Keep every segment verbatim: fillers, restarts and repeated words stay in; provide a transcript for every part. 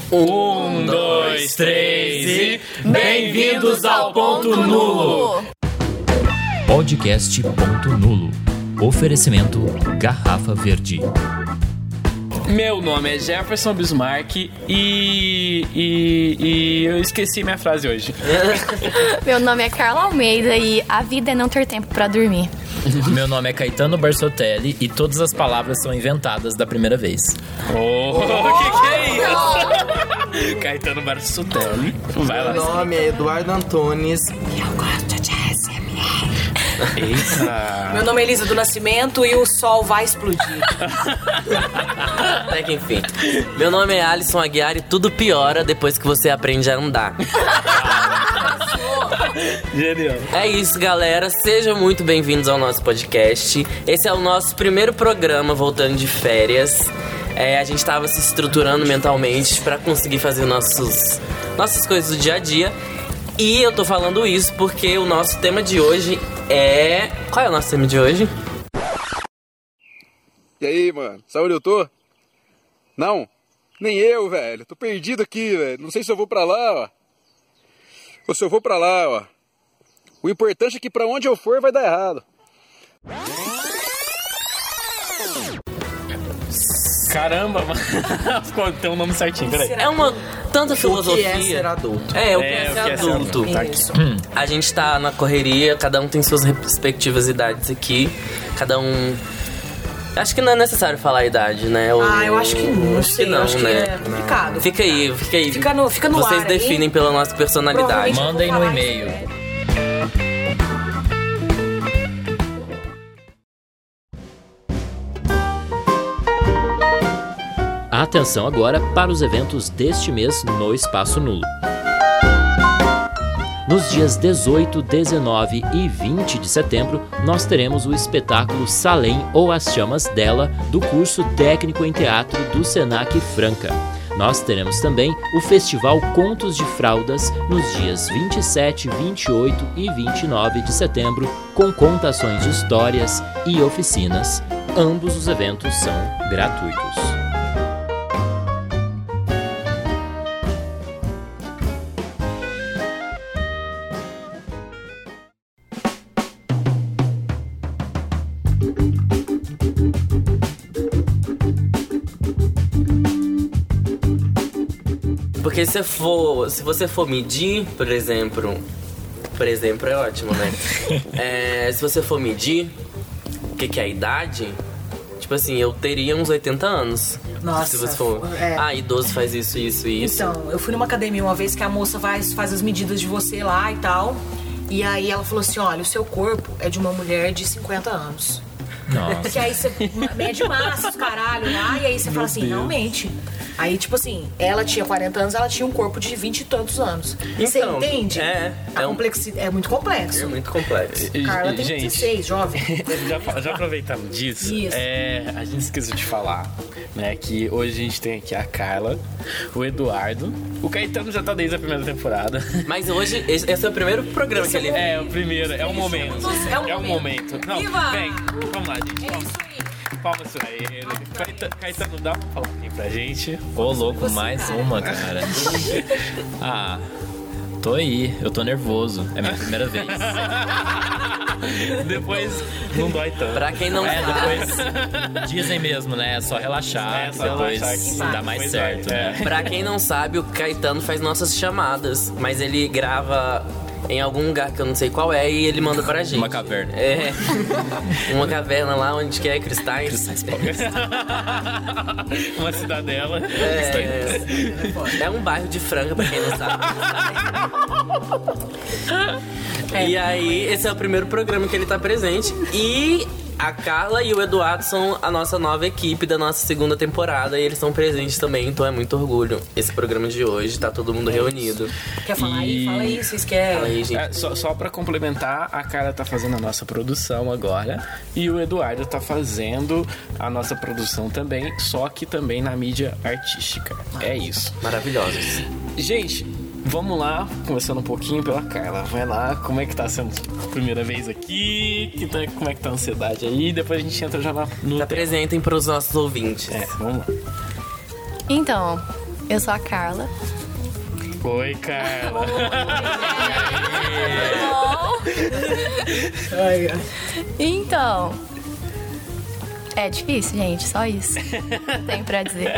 Um, dois, três e... Bem-vindos ao Ponto Nulo! Podcast Ponto Nulo. Oferecimento Garrafa Verde. Meu nome é Jefferson Bismarck e, e, e eu esqueci minha frase hoje. Meu nome é Carla Almeida e a vida é não ter tempo pra dormir. Meu nome é Caetano Barsotelli e todas as palavras são inventadas da primeira vez. Oh, o que, que é isso? Caetano Barsotelli. Vai lá. Meu nome é Eduardo Antunes. Eu gosto de S M R. Eita. Meu nome é Elisa do Nascimento e o sol vai explodir. Até que enfim. Meu nome é Alisson Aguiar e tudo piora depois que você aprende a andar. Genial. É isso, galera. Sejam muito bem-vindos ao nosso podcast. Esse é o nosso primeiro programa voltando de férias. É, a gente estava se estruturando mentalmente para conseguir fazer nossos, nossas coisas do dia a dia. E eu tô falando isso porque o nosso tema de hoje é... Qual é o nosso tema de hoje? E aí, mano? Sabe onde eu tô? Não? Nem eu, velho. Tô perdido aqui, velho. Não sei se eu vou pra lá, ó. Ou se eu vou pra lá, ó. O importante é que pra onde eu for vai dar errado. Caramba, mano. Ficou tem um nome certinho, peraí. É uma tanta filosofia. O que é ser adulto? É, o que É, é, o ser que é ser adulto. adulto. Tá Isso. Hum. A gente tá na correria, cada um tem suas respectivas idades aqui. Cada um... Acho que não é necessário falar a idade, né? Ou... Ah, eu acho que não, Acho sei, que não, acho que né? é complicado. Fica aí, fica aí. Fica no- fica no Vocês ar aí. definem pela nossa personalidade. Provavelmente eu vou Mandem no falar e-mail. isso, né? Atenção agora para os eventos deste mês no Espaço Nulo. Nos dias dezoito, dezenove e vinte de setembro, nós teremos o espetáculo Salem ou As Chamas dela, do curso técnico em teatro do Senac Franca. Nós teremos também o Festival Contos de Fraldas nos dias vinte e sete, vinte e oito e vinte e nove de setembro, com contações de histórias e oficinas. Ambos os eventos são gratuitos. Porque se for, se você for medir, por exemplo, por exemplo é ótimo, né? É, se você for medir o que, que é a idade, tipo assim, eu teria uns oitenta anos. Nossa, se você for, é. ah, idoso faz isso, isso e isso. Então, eu fui numa academia uma vez que a moça faz, faz as medidas de você lá e tal. E aí ela falou assim, olha, o seu corpo é de uma mulher de cinquenta anos. Nossa. Porque aí você mede massa, os caralho lá, e aí você fala assim, realmente. Aí, tipo assim, ela tinha quarenta anos, ela tinha um corpo de vinte e tantos anos. Você Então, entende? é, A é um- complexidade é muito complexo. É muito complexo. Carla tem Gente, dezesseis, jovem. Já, já aproveitando disso, Isso. é, a gente esqueceu de falar, né, que hoje a gente tem aqui a Carla, o Eduardo, o Caetano já tá desde a primeira temporada. Mas hoje, esse esse é o primeiro programa que ele... É, o primeiro, é o momento. É o É o momento. Não, Viva! vem, vamos lá, gente. É Palmas, isso aí. palmas pra ele. Caetano, Caetano, dá pra falar um pouquinho pra gente. Ô, louco, mais uma, cara. Ah, tô aí, eu tô nervoso. É minha primeira vez. Depois não dói tanto. Pra quem não É, sabe... depois dizem mesmo, né? É só relaxar, É, só depois relaxar que dá mais depois certo, vai. né? Pra quem não sabe, o Caetano faz nossas chamadas, mas ele grava em algum lugar que eu não sei qual é e ele manda pra gente. Uma caverna. É. Uma caverna lá onde que é Cristais. Uma cidadela. É, é um bairro de Franca, pra quem não sabe. E aí, esse é o primeiro programa que ele tá presente. E a Carla e o Eduardo são a nossa nova equipe da nossa segunda temporada. E eles estão presentes também, então é muito orgulho. Esse programa de hoje, tá todo mundo reunido. Quer falar aí? E- Fala aí, vocês querem. Fala aí, gente. É, só, só pra complementar, a Carla tá fazendo a nossa produção agora e o Eduardo tá fazendo a nossa produção também, só que também na mídia artística. É isso. Maravilhosos. Gente, vamos lá, começando um pouquinho pela Carla. Vai lá, como é que tá sendo a primeira vez aqui? Que tá- como é que tá a ansiedade aí? Depois a gente entra já na, no Se tema. apresentem pros nossos ouvintes. É, vamos lá. Então, Eu sou a Carla. Oi, Carla. Ai, ai. Então, é difícil, gente, só isso. Tenho pra dizer.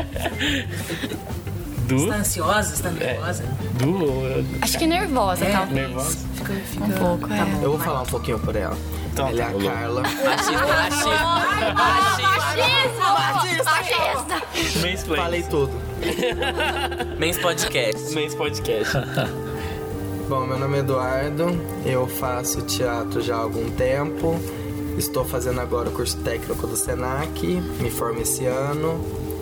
Du? Tá ansiosa? Você tá nervosa? Du? Acho que nervosa, É. talvez. Nervosa? Fica, fica... Um pouco, é. Tá bom. Eu vou falar um pouquinho por ela. Então, Ela é tá a bom. Carla. Machista, machista. Machismo! Machista! Mansplain. Falei tudo. Men's Podcast. Mains Podcast. Bom, meu nome é Eduardo, eu faço teatro já há algum tempo. Estou fazendo agora o curso técnico do Senac, me formo esse ano.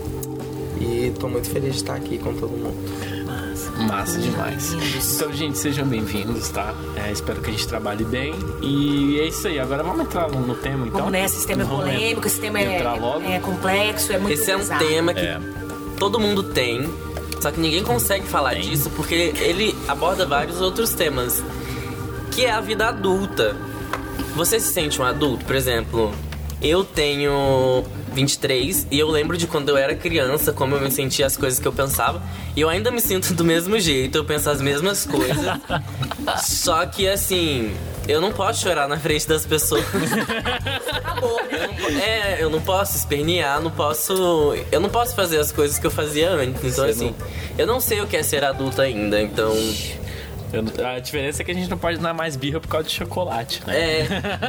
E estou muito feliz de estar aqui com todo mundo. Massa demais. Então, gente, sejam bem-vindos, tá? É, espero que a gente trabalhe bem. E é isso aí. Agora vamos entrar no, no tema, então? Vamos nessa, esse tema é Vamos polêmico, esse tema é, entrar logo. é complexo, é muito Esse é um pesado. tema que É. todo mundo tem, só que ninguém consegue falar disso porque ele aborda vários outros temas, que é a vida adulta. Você se sente um adulto? Por exemplo, eu tenho vinte e três e eu lembro de quando eu era criança, como eu me sentia, as coisas que eu pensava. E eu ainda me sinto do mesmo jeito, eu penso as mesmas coisas. Só que assim, eu não posso chorar na frente das pessoas. Acabou, né? É, eu não posso espernear, não posso. Eu não posso fazer as coisas que eu fazia antes. Então, Você assim, eu não sei o que é ser adulto ainda, então. Eu- a diferença é que a gente não pode dar mais birra por causa de chocolate, né? É.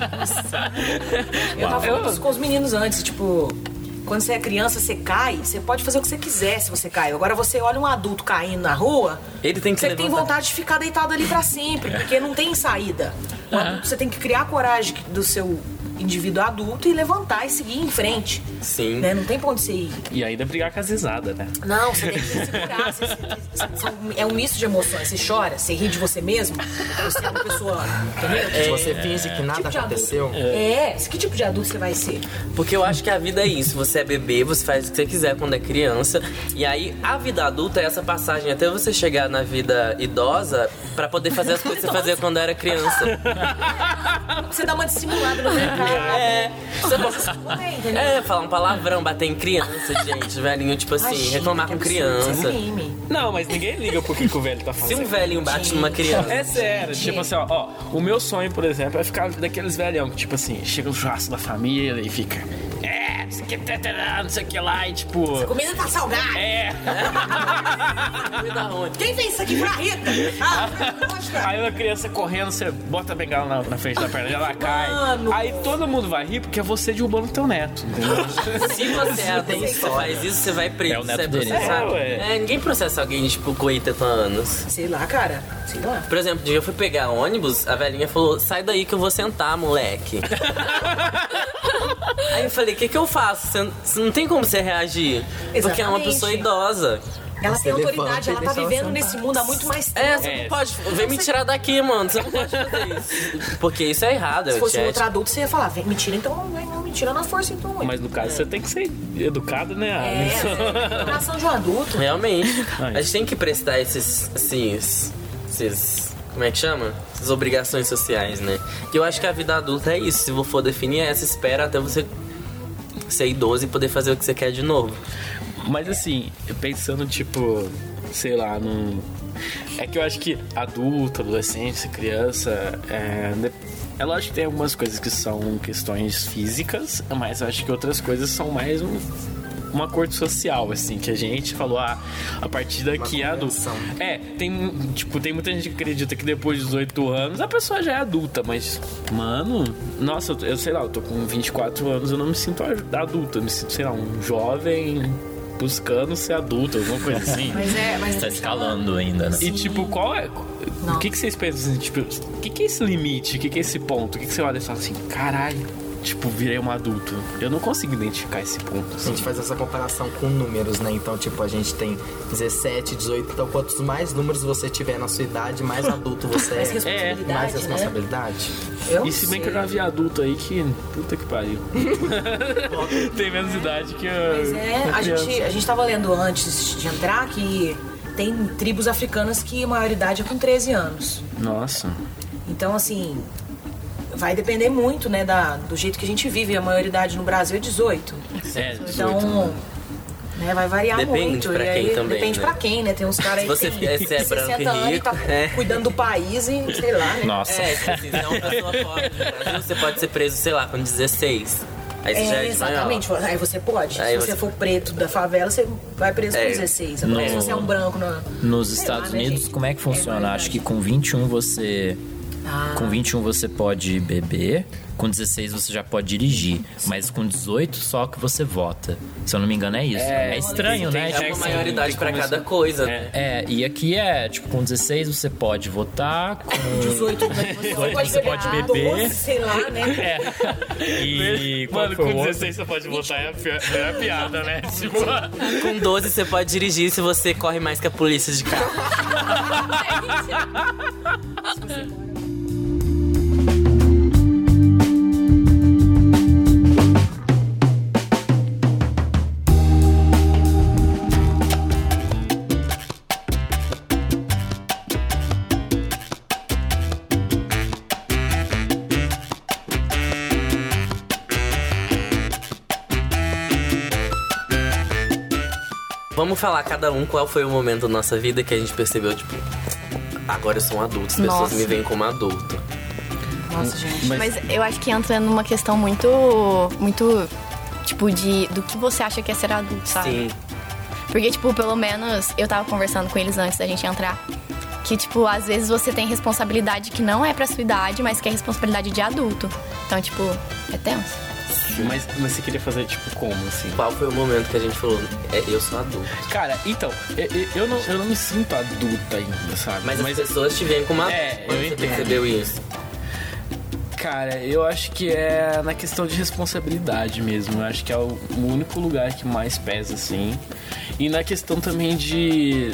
Eu tava falando isso com os meninos antes, tipo, quando você é criança, você cai, você pode fazer o que você quiser se você cai. Agora você olha um adulto caindo na rua, Ele tem que você se tem levantar. vontade de ficar deitado ali pra sempre, porque não tem saída. O adulto, você tem que criar a coragem do seu indivíduo adulto e levantar e seguir em frente. Sim. Né? Não tem pra onde você ir. E ainda brigar com as risadas, né? Não, você tem que se segurar. Você, você- você- é um misto de emoções. Você chora, você ri de você mesmo. Você é uma pessoa. Entendeu? Se você finge que nada tipo de aconteceu, adulto. É, que tipo de adulto você vai ser? Porque eu acho que a vida é isso. Você é bebê, você faz o que você quiser quando é criança. E aí, a vida adulta é essa passagem até você chegar na vida idosa pra poder fazer as coisas que você fazia quando era criança. Você dá uma dissimulada no mercado. É. Você pode... Entendeu? É, falar um palavrão, bater em criança, gente. Velhinho, tipo assim, Imagina, reclamar que com absurdo, criança. isso é crime. Não, mas ninguém liga por que que o velho tá Se fazendo. um velhinho bate numa criança. É sério, tipo assim, ó, ó, o meu sonho, por exemplo, é ficar daqueles velhão que, tipo assim, chega o churrasco da família e fica. É, não sei o que, tatará, não sei o que lá, e tipo. A comida tá salgada. É. Da onde? Quem fez isso aqui pra Rita? Ah, mostra. Aí uma criança correndo, você bota a bengala na, na frente da perna, ela cai. Mano. Aí todo mundo vai rir porque é você derrubando teu neto, entendeu? Se você é adulto e você faz isso, você vai preso. É o neto você é dele. processado. É, ué. É, ninguém processa alguém, tipo, com oitenta anos. Sei lá, cara. Sei lá. Por exemplo, um dia eu fui pegar ônibus, a velhinha falou, sai daí que eu vou sentar, moleque. Aí eu falei, o que que eu faço? Você, você não tem como você reagir. Porque é uma Exatamente. pessoa idosa. Ela Você tem levanta autoridade, e ela tá deixa ela vivendo sentar. nesse mundo há muito mais tempo. É, você É. não pode. Vem me tirar daqui, mano. Você não pode fazer isso. Porque isso é errado, é Se fosse um outro antiético. adulto, você ia falar, vem, me tira então, vem, me tira na força então. ué. Mas no caso, você tem que ser educado, né? É, é a coração de um adulto. Realmente. Ai. A gente tem que prestar esses. esses. esses. Como é que chama? Essas obrigações sociais, né? Que eu acho que a vida adulta é isso. Se você for definir, é essa espera até você ser idoso e poder fazer o que você quer de novo. Mas assim, pensando tipo, sei lá, num. É que eu acho que adulto, adolescente, criança, é, de- é lógico que tem algumas coisas que são questões físicas, mas eu acho que outras coisas são mais um, um acordo social, assim, que a gente falou, ah, a partir daqui é adulto. convenção. É, tem, tipo, tem muita gente que acredita que depois dos dezoito anos a pessoa já é adulta, mas, mano, nossa, eu, eu sei lá, eu tô com vinte e quatro anos, eu não me sinto adulto, eu me sinto, sei lá, um jovem buscando ser adulto, alguma coisa assim. Mas é, mas Tá escalando ainda, né? E tipo, qual é. Não. O que, que vocês pensam assim, tipo, o que, que é esse limite? O que, que é esse ponto? O que, que você olha e fala assim, caralho, tipo, virei um adulto. Eu não consigo identificar esse ponto. a Assim. gente faz essa comparação com números, né? Então, tipo, a gente tem dezessete, dezoito. Então, quantos mais números você tiver na sua idade, mais adulto você mais é. responsabilidade, Mais né? responsabilidade. Eu E se bem sei. que eu já vi adulto aí que. Puta que pariu. Tem menos idade que eu. Mas é, a gente, a gente tava lendo antes de entrar que tem tribos africanas que a maioridade é com treze anos. Nossa. Então, assim, vai depender muito, né, da, do jeito que a gente vive. A maioridade no Brasil é dezoito. É, dezoito, Então, né? Né? Vai variar Depende muito. pra e quem aí, também, depende né? pra quem, né? Tem uns caras aí você- que tem se é branco e sessenta anos e tá rico, é. cuidando do país e sei lá, né? Nossa. É, se você é uma pessoa pobre no Brasil, você pode ser preso, sei lá, com dezesseis. Aí você já É, é de maior. exatamente. Aí você pode. Aí se você- você for preto da favela, você vai preso É. com dezesseis. Agora, No- se você é um branco na... Nos sei Estados lá, né, Unidos, gente? como é que funciona? É Acho que com vinte e um você. Ah. Com vinte e um você pode beber, com dezesseis você já pode dirigir, mas com dezoito só que você vota. Se eu não me engano, é isso. É, estranho, né? É Tipo uma assim, maioridade tem pra como cada isso- coisa. É. É, e aqui é, tipo, com dezesseis você pode votar, com dezoito, você pode você beber. pode beber. doze, sei lá, né? E qual Mano, foi com o outro? dezesseis você pode votar, é a, pi- é a piada, né? Tipo, Com doze você pode dirigir se você corre mais que a polícia de carro. Vamos falar cada um qual foi o momento da nossa vida que a gente percebeu, tipo, agora eu sou um adulto, as pessoas Nossa. me veem como adulto. Nossa, gente. Mas eu acho que entra numa questão muito, muito, tipo, de do que você acha que é ser adulto, sabe? Sim. Porque, tipo, pelo menos eu tava conversando com eles antes da gente entrar. Que, tipo, às vezes você tem responsabilidade que não é pra sua idade, mas que é responsabilidade de adulto. Então, tipo, é tenso. mas, mas você queria fazer, tipo, como, assim? Qual foi o momento que a gente falou, é, eu sou adulto? Cara, então, eu, eu- eu não, eu não me sinto adulta ainda, sabe? Mas, as pessoas te veem como adulto. É, Quando eu você entendo. percebeu isso? Cara, eu acho que é na questão de responsabilidade mesmo. Eu acho que é o, o único lugar que mais pesa, assim. E na questão também de.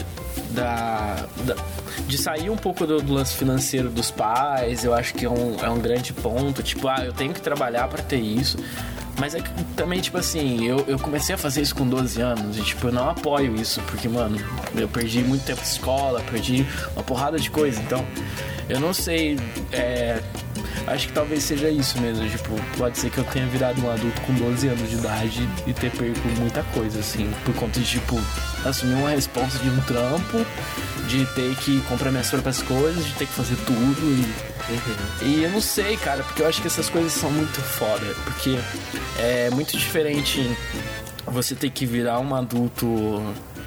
Da, da- de sair um pouco do, do lance financeiro dos pais, eu acho que é um, é um grande ponto. Tipo, ah, eu tenho que trabalhar pra ter isso. Mas é que também, tipo assim, eu, eu comecei a fazer isso com doze anos e, tipo, eu não apoio isso, porque, mano, eu perdi muito tempo de escola, perdi uma porrada de coisa, então, eu não sei, é, acho que talvez seja isso mesmo, tipo, pode ser que eu tenha virado um adulto com doze anos de idade e ter perco muita coisa, assim, por conta de, tipo, assumir uma responsa de um trampo, de ter que comprar minhas próprias coisas, de ter que fazer tudo e... E eu não sei, cara, porque eu acho que essas coisas são muito foda. Porque é muito diferente você ter que virar um adulto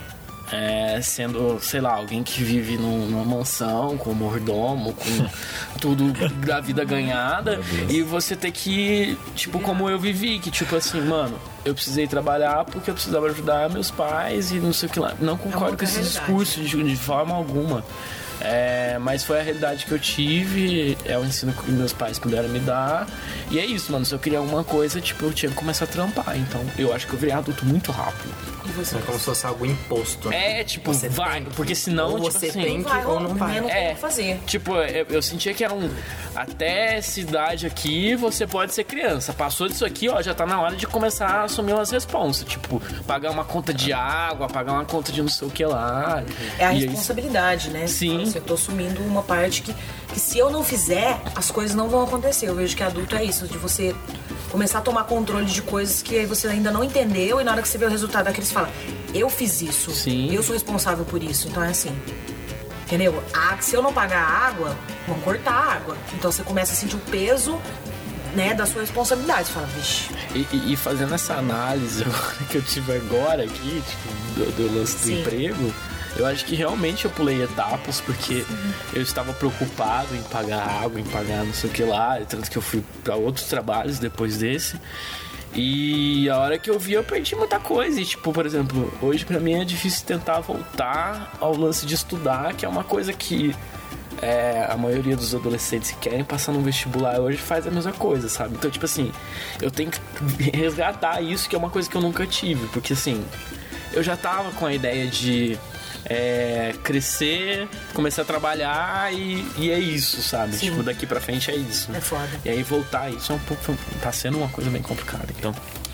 é, sendo, sei lá, alguém que vive num- numa mansão, com mordomo, com tudo da vida ganhada. E você ter que, tipo, como eu vivi, que tipo assim, mano, eu precisei trabalhar porque eu precisava ajudar meus pais e não sei o que lá. Não concordo outra com esse realidade. discurso de, de forma alguma. É, mas foi a realidade que eu tive, é o ensino que meus pais puderam me dar. E é isso, mano. Se eu queria alguma coisa, tipo, eu tinha que começar a trampar. Então, eu acho que eu virei adulto muito rápido. E você? É como se fosse algo imposto. né? É, tipo, Você vai, tem que- porque senão, ou tipo você assim, tem que Vai, ou não vai. né? Não tem É. o que fazer. Tipo, eu, eu sentia que era um. Até essa idade aqui, você pode ser criança. Passou disso aqui, ó, já tá na hora de começar a assumir umas responsas. Tipo, pagar uma conta de água, pagar uma conta de não sei o que lá. É a E aí- responsabilidade, né? Sim. Eu tô assumindo uma parte que, que se eu não fizer, as coisas não vão acontecer. Eu vejo que adulto é isso, de você começar a tomar controle de coisas que aí você ainda não entendeu e na hora que você vê o resultado daqueles fala, eu fiz isso, Sim. eu sou responsável por isso. Então é assim. Entendeu? A, se eu não pagar a água, vão cortar a água. Então você começa a sentir o peso, né, da sua responsabilidade. Você fala, vixe. E, e- e fazendo essa análise agora que eu tive agora aqui, tipo, do, do lance do Sim. emprego, eu acho que realmente eu pulei etapas porque eu estava preocupado em pagar água, em pagar não sei o que lá, e tanto que eu fui para outros trabalhos depois desse. E a hora que eu vi, eu perdi muita coisa. E, tipo, por exemplo, hoje pra mim é difícil tentar voltar ao lance de estudar, que é uma coisa que é, a maioria dos adolescentes que querem passar no vestibular hoje faz a mesma coisa, sabe? Então, tipo assim, eu tenho que resgatar isso, que é uma coisa que eu nunca tive. Porque, assim, eu já tava com a ideia de é, crescer, começar a trabalhar e, e é isso, sabe? Sim. Tipo, daqui pra frente é isso. É foda. E aí voltar a isso é um pouco. Tá sendo uma coisa bem complicada. Então.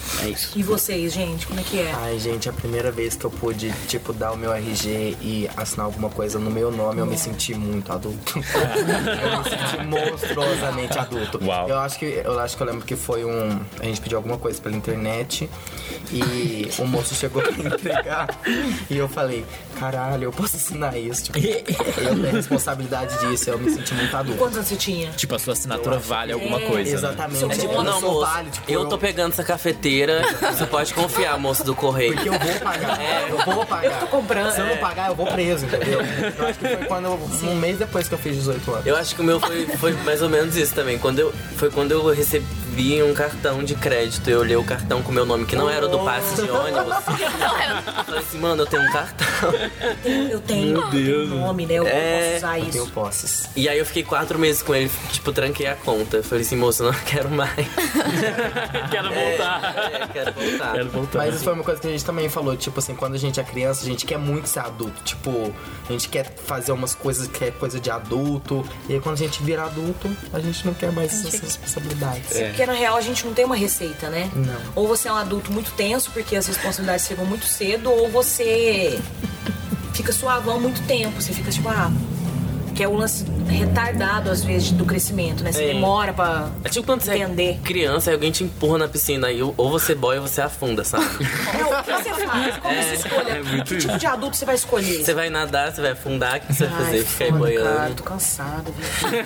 É isso. E vocês, gente, como é que é? Ai, gente, a primeira vez que eu pude, tipo, dar o meu R G e assinar alguma coisa no meu nome, eu me senti muito adulto. Eu me senti monstruosamente adulto. Uau. Eu acho que eu acho que eu lembro que foi um. A gente pediu alguma coisa pela internet e o moço chegou pra entregar e eu falei, caralho, eu posso assinar isso. Tipo, eu tenho responsabilidade disso, eu me senti muito adulto. Quantos anos você tinha? Tipo, a sua assinatura vale alguma É, coisa, né? Exatamente. É tipo, Eu Não, sou moço, válido, tipo, eu tô pegando essa cafeteira, você pode confiar, moço do correio. Porque eu vou pagar, eu vou pagar. Eu tô comprando. Se eu não pagar, eu vou preso, entendeu? Eu acho que foi quando eu, um mês depois que eu fiz dezoito anos. Eu acho que o meu foi, foi mais ou menos isso também. Quando eu, foi quando eu recebi um cartão de crédito. Eu olhei o cartão com o meu nome, que não era o do passe de ônibus. Eu falei assim, mano, eu tenho um cartão. Eu tenho, eu tenho um nome, né? Eu É. posso usar Eu tenho isso. posses. E aí eu fiquei quatro meses com ele, tipo, tranquei a conta. Eu falei assim, moço, eu não quero mais. Quero voltar. É, quero voltar. Quero voltar. Mas isso foi uma coisa que a gente também falou, tipo assim, quando a gente é criança, a gente quer muito ser adulto. Tipo, a gente quer fazer umas coisas que é coisa de adulto. E aí quando a gente vira adulto, a gente não quer mais essas responsabilidades. É. Porque na real a gente não tem uma receita, né? Não. Ou você é um adulto muito tenso porque as responsabilidades chegam muito cedo, ou você fica suavão muito tempo. Você fica tipo, ah, que é o lance retardado às vezes do crescimento, né? Você É. demora pra É tipo quando você entender. é criança e alguém te empurra na piscina aí, ou você boia ou você afunda, sabe? Não, o que você faz? Como você escolhe? é muito que tipo de adulto você vai escolher? Você vai nadar, você vai afundar, o que você vai Ai, fazer? Ficar aí foda, boiando. cara, tô cansada, viu?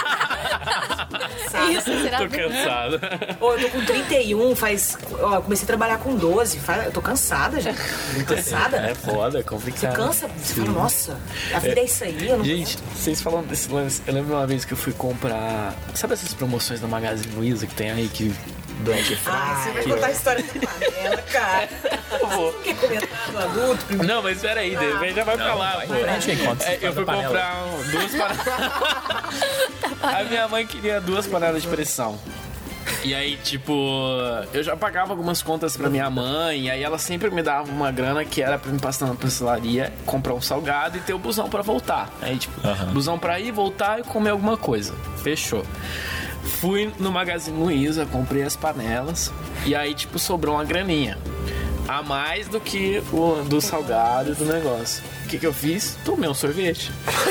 Isso, será Tô que... cansado. Ô, eu tô com trinta e um, faz. Ó, eu comecei a trabalhar com doze. Faz, eu tô cansada já. Cansada? É foda, é Você complicado. cansa, você fala, nossa, a vida é, isso aí, eu não Gente, vocês falando desse lance, eu lembro uma vez que eu fui comprar. Sabe essas promoções da Magazine Luiza que tem aí que. Black Ah, você vai Friday. contar a história da panela, cara. Você não quer comentar do adulto primeiro? Não, mas peraí, de repente já vai pra lá, pô. frente, enquanto você É, eu fui fala da comprar um- duas panelas. A minha mãe queria duas panelas de pressão. E aí, tipo, eu já pagava algumas contas pra minha mãe, e aí ela sempre me dava uma grana que era pra me passar na pastelaria, comprar um salgado e ter o busão pra voltar. Aí, tipo, busão pra ir, voltar e comer alguma coisa. Fechou. Fui no Magazine Luiza, comprei as panelas, e aí, tipo, sobrou uma graninha. A mais do que o do salgado e do negócio. O que que eu fiz? Tomei um sorvete.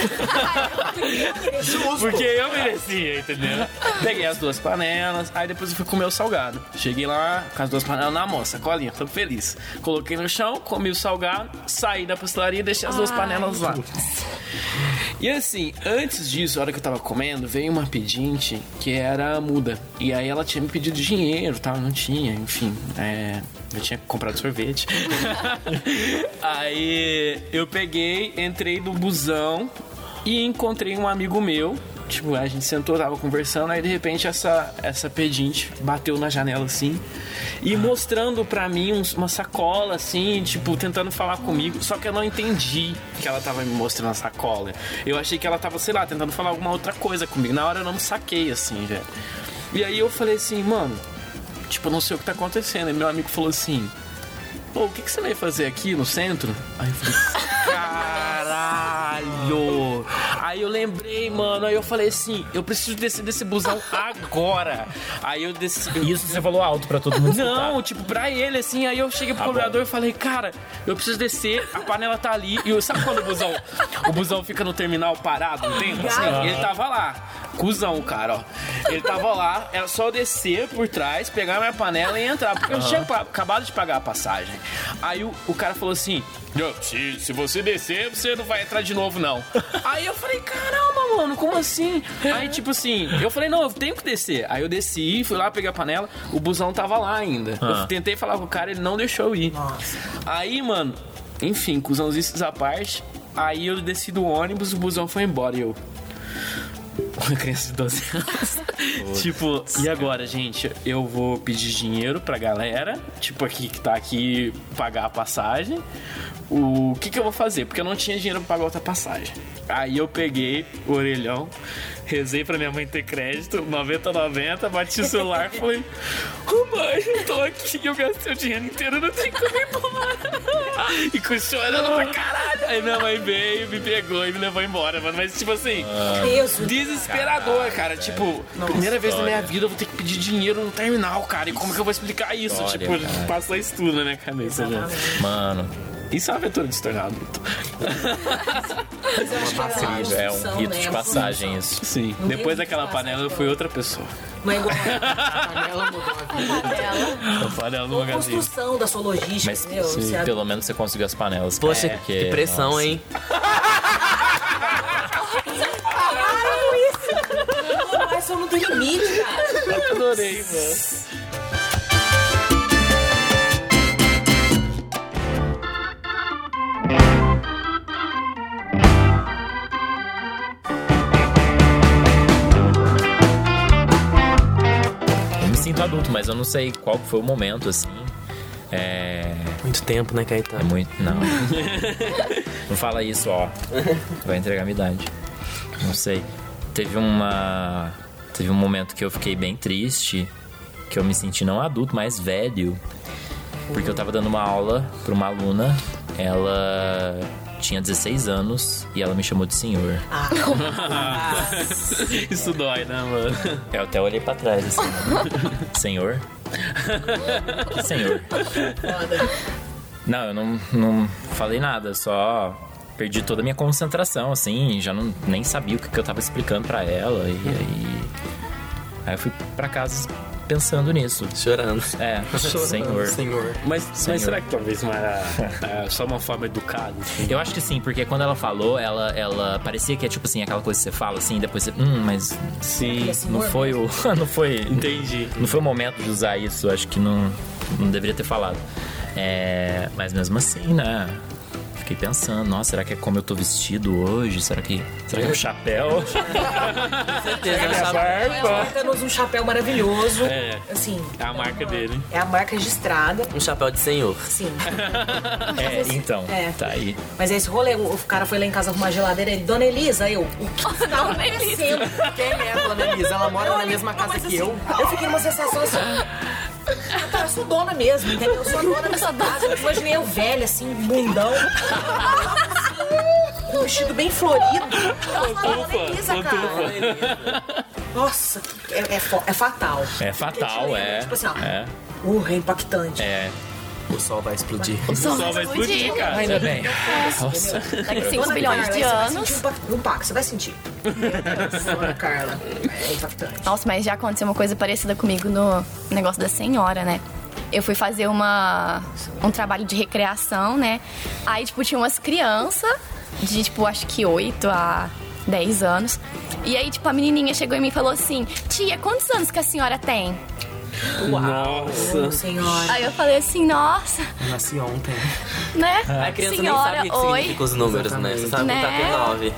Porque eu merecia, entendeu? Peguei as duas panelas, aí depois eu fui comer o salgado. Cheguei lá com as duas panelas na mão, sacolinha, tô feliz. Coloquei no chão, comi o salgado, saí da pastelaria e deixei as duas panelas lá. E assim, antes disso, a hora que eu tava comendo, veio uma pedinte que era muda. E aí ela tinha me pedido dinheiro, tal, não tinha, enfim. É, eu tinha comprado sorvete. Aí eu peguei, entrei no busão e encontrei um amigo meu. Tipo, a gente sentou, tava conversando, aí de repente essa, essa pedinte bateu na janela assim e mostrando pra mim uns, uma sacola assim, tipo, tentando falar comigo, só que eu não entendi que ela tava me mostrando a sacola. Eu achei que ela tava, sei lá, tentando falar alguma outra coisa comigo. Na hora eu não me saquei assim, velho. E aí eu falei assim, mano, tipo, eu não sei o que tá acontecendo. E meu amigo falou assim, pô, o que, que você vai fazer aqui no centro? Aí eu falei, caralho! Aí eu lembrei, mano, aí eu falei assim, eu preciso descer desse busão agora. Aí eu desci. Isso você falou alto pra todo mundo Não, tipo, pra ele, assim, aí eu cheguei pro cobrador e falei, cara, eu preciso descer, a panela tá ali. E eu, sabe quando o busão, o busão fica no terminal parado, um tempo? Assim, ele tava lá, cuzão, cara, ó. Ele tava lá, era só eu descer por trás, pegar minha panela e entrar, porque eu tinha pa- acabado de pagar a passagem. Aí o, o cara falou assim, "Não, se, se você descer, você não vai entrar de novo, não." Aí eu falei, caramba, mano, como assim? Aí, tipo assim, eu falei, não, eu tenho que descer. Aí eu desci, fui lá pegar a panela, o busão tava lá ainda. Eu tentei falar com o cara, ele não deixou eu ir. Aí, mano, enfim, cuzãozices à parte, aí eu desci do ônibus, o busão foi embora e eu... Uma criança de doze anos. Tipo, e agora, gente? Eu vou pedir dinheiro pra galera, tipo, aqui que tá aqui, pagar a passagem. O que que eu vou fazer? Porque eu não tinha dinheiro pra pagar outra passagem. Aí eu peguei o orelhão, rezei pra minha mãe ter crédito, noventa noventa, bati o celular e falei, ô mãe, eu tô aqui, eu gastei o dinheiro inteiro, não tem como ir embora. E com chorando pra caralho. Aí minha mãe veio, me pegou e me levou embora, mano. Mas, tipo assim, Peso. desesperador, Caralho, cara. velho. Tipo, primeira vez na minha História. vida eu vou ter que pedir dinheiro no terminal, cara. E como que eu vou explicar isso? História, tipo, cara. passou isso tudo na minha cabeça já. Mano, Isso é uma aventura de se tornar adulto. incrível. É um rito de passagem isso. Sim. Não tem Depois muito daquela fácil, panela eu então. fui outra pessoa. Não é igual A panela mudou a vida. A panela no a magazine. construção da sua logística, Mas entendeu? sim, Você- pelo menos você conseguiu as panelas. Poxa, É, que pressão, nossa. hein? Mano, mas só não tem limite, cara. Adorei, mano. Eu me sinto adulto, mas eu não sei qual foi o momento, assim. É. Muito tempo, né, É Caetano? muito. Não. Não fala isso, ó. Vai entregar a minha idade. Não sei. Teve uma. Teve um momento que eu fiquei bem triste. Que eu me senti não adulto, mas velho. Porque eu tava dando uma aula pra uma aluna. Ela tinha dezesseis anos e ela me chamou de senhor. Isso dói, né, mano? Eu até olhei pra trás assim. Senhor? Que senhor? Não, eu não, não falei nada, só perdi toda a minha concentração, assim, já não, nem sabia o que, que eu tava explicando pra ela. E aí. Aí eu fui pra casa pensando nisso. Chorando. É, senhor. Senhor. Mas, Senhor. mas será que talvez não era é, só uma forma educada? Assim? Eu acho que sim, porque quando ela falou, ela, ela parecia que é tipo assim, aquela coisa que você fala assim, depois você. Hum, mas Sim, não foi o. Não foi. entendi. Não foi o momento de usar isso, acho que não, não deveria ter falado. É, mas mesmo assim, né? Fiquei pensando, nossa, será que é como eu tô vestido hoje? Será que, será que é o chapéu? Com certeza, Minha sabe? barba. Ele usa um chapéu maravilhoso. É. Assim. É a marca dele. É a marca registrada. Um chapéu de senhor. Sim. É, então, É. tá aí. Mas esse rolê, o cara foi lá em casa arrumar geladeira, ele, Dona Elisa, eu, o que tá acontecendo? Quem é a Dona Elisa? Ela mora na mesma casa Mas, que assim, eu. Eu fiquei numa sensação assim. Cara, eu sou dona mesmo, entendeu? Eu sou a dona dessa casa. Eu imaginei eu velha, assim, bundão. Assim, com um vestido bem florido. Pantufa, Elisa, cara. Nossa, é, é, fo- é fatal. É fatal, é. Tipo assim, ó. É, Uh, é impactante. é. O sol vai explodir. O sol Só vai explodir, cara. Ainda bem. Nossa. Daqui cinco Dona bilhões Carla, de aí você vai anos. sentir um impacto, um impacto, você vai sentir. Dona Carla, é impactante. Nossa, mas já aconteceu uma coisa parecida comigo no negócio da senhora, né? Eu fui fazer uma, um trabalho de recreação, né? Aí, tipo, tinha umas crianças de, tipo, acho que oito a dez anos. E aí, tipo, a menininha chegou em mim e falou assim: tia, quantos anos que a senhora tem? Nossa. Senhora. Aí eu falei assim, nossa, Eu nasci ontem. né? A criança senhora, nem sabe o que oi. significa os números, né? Você sabe Né? contar até nove.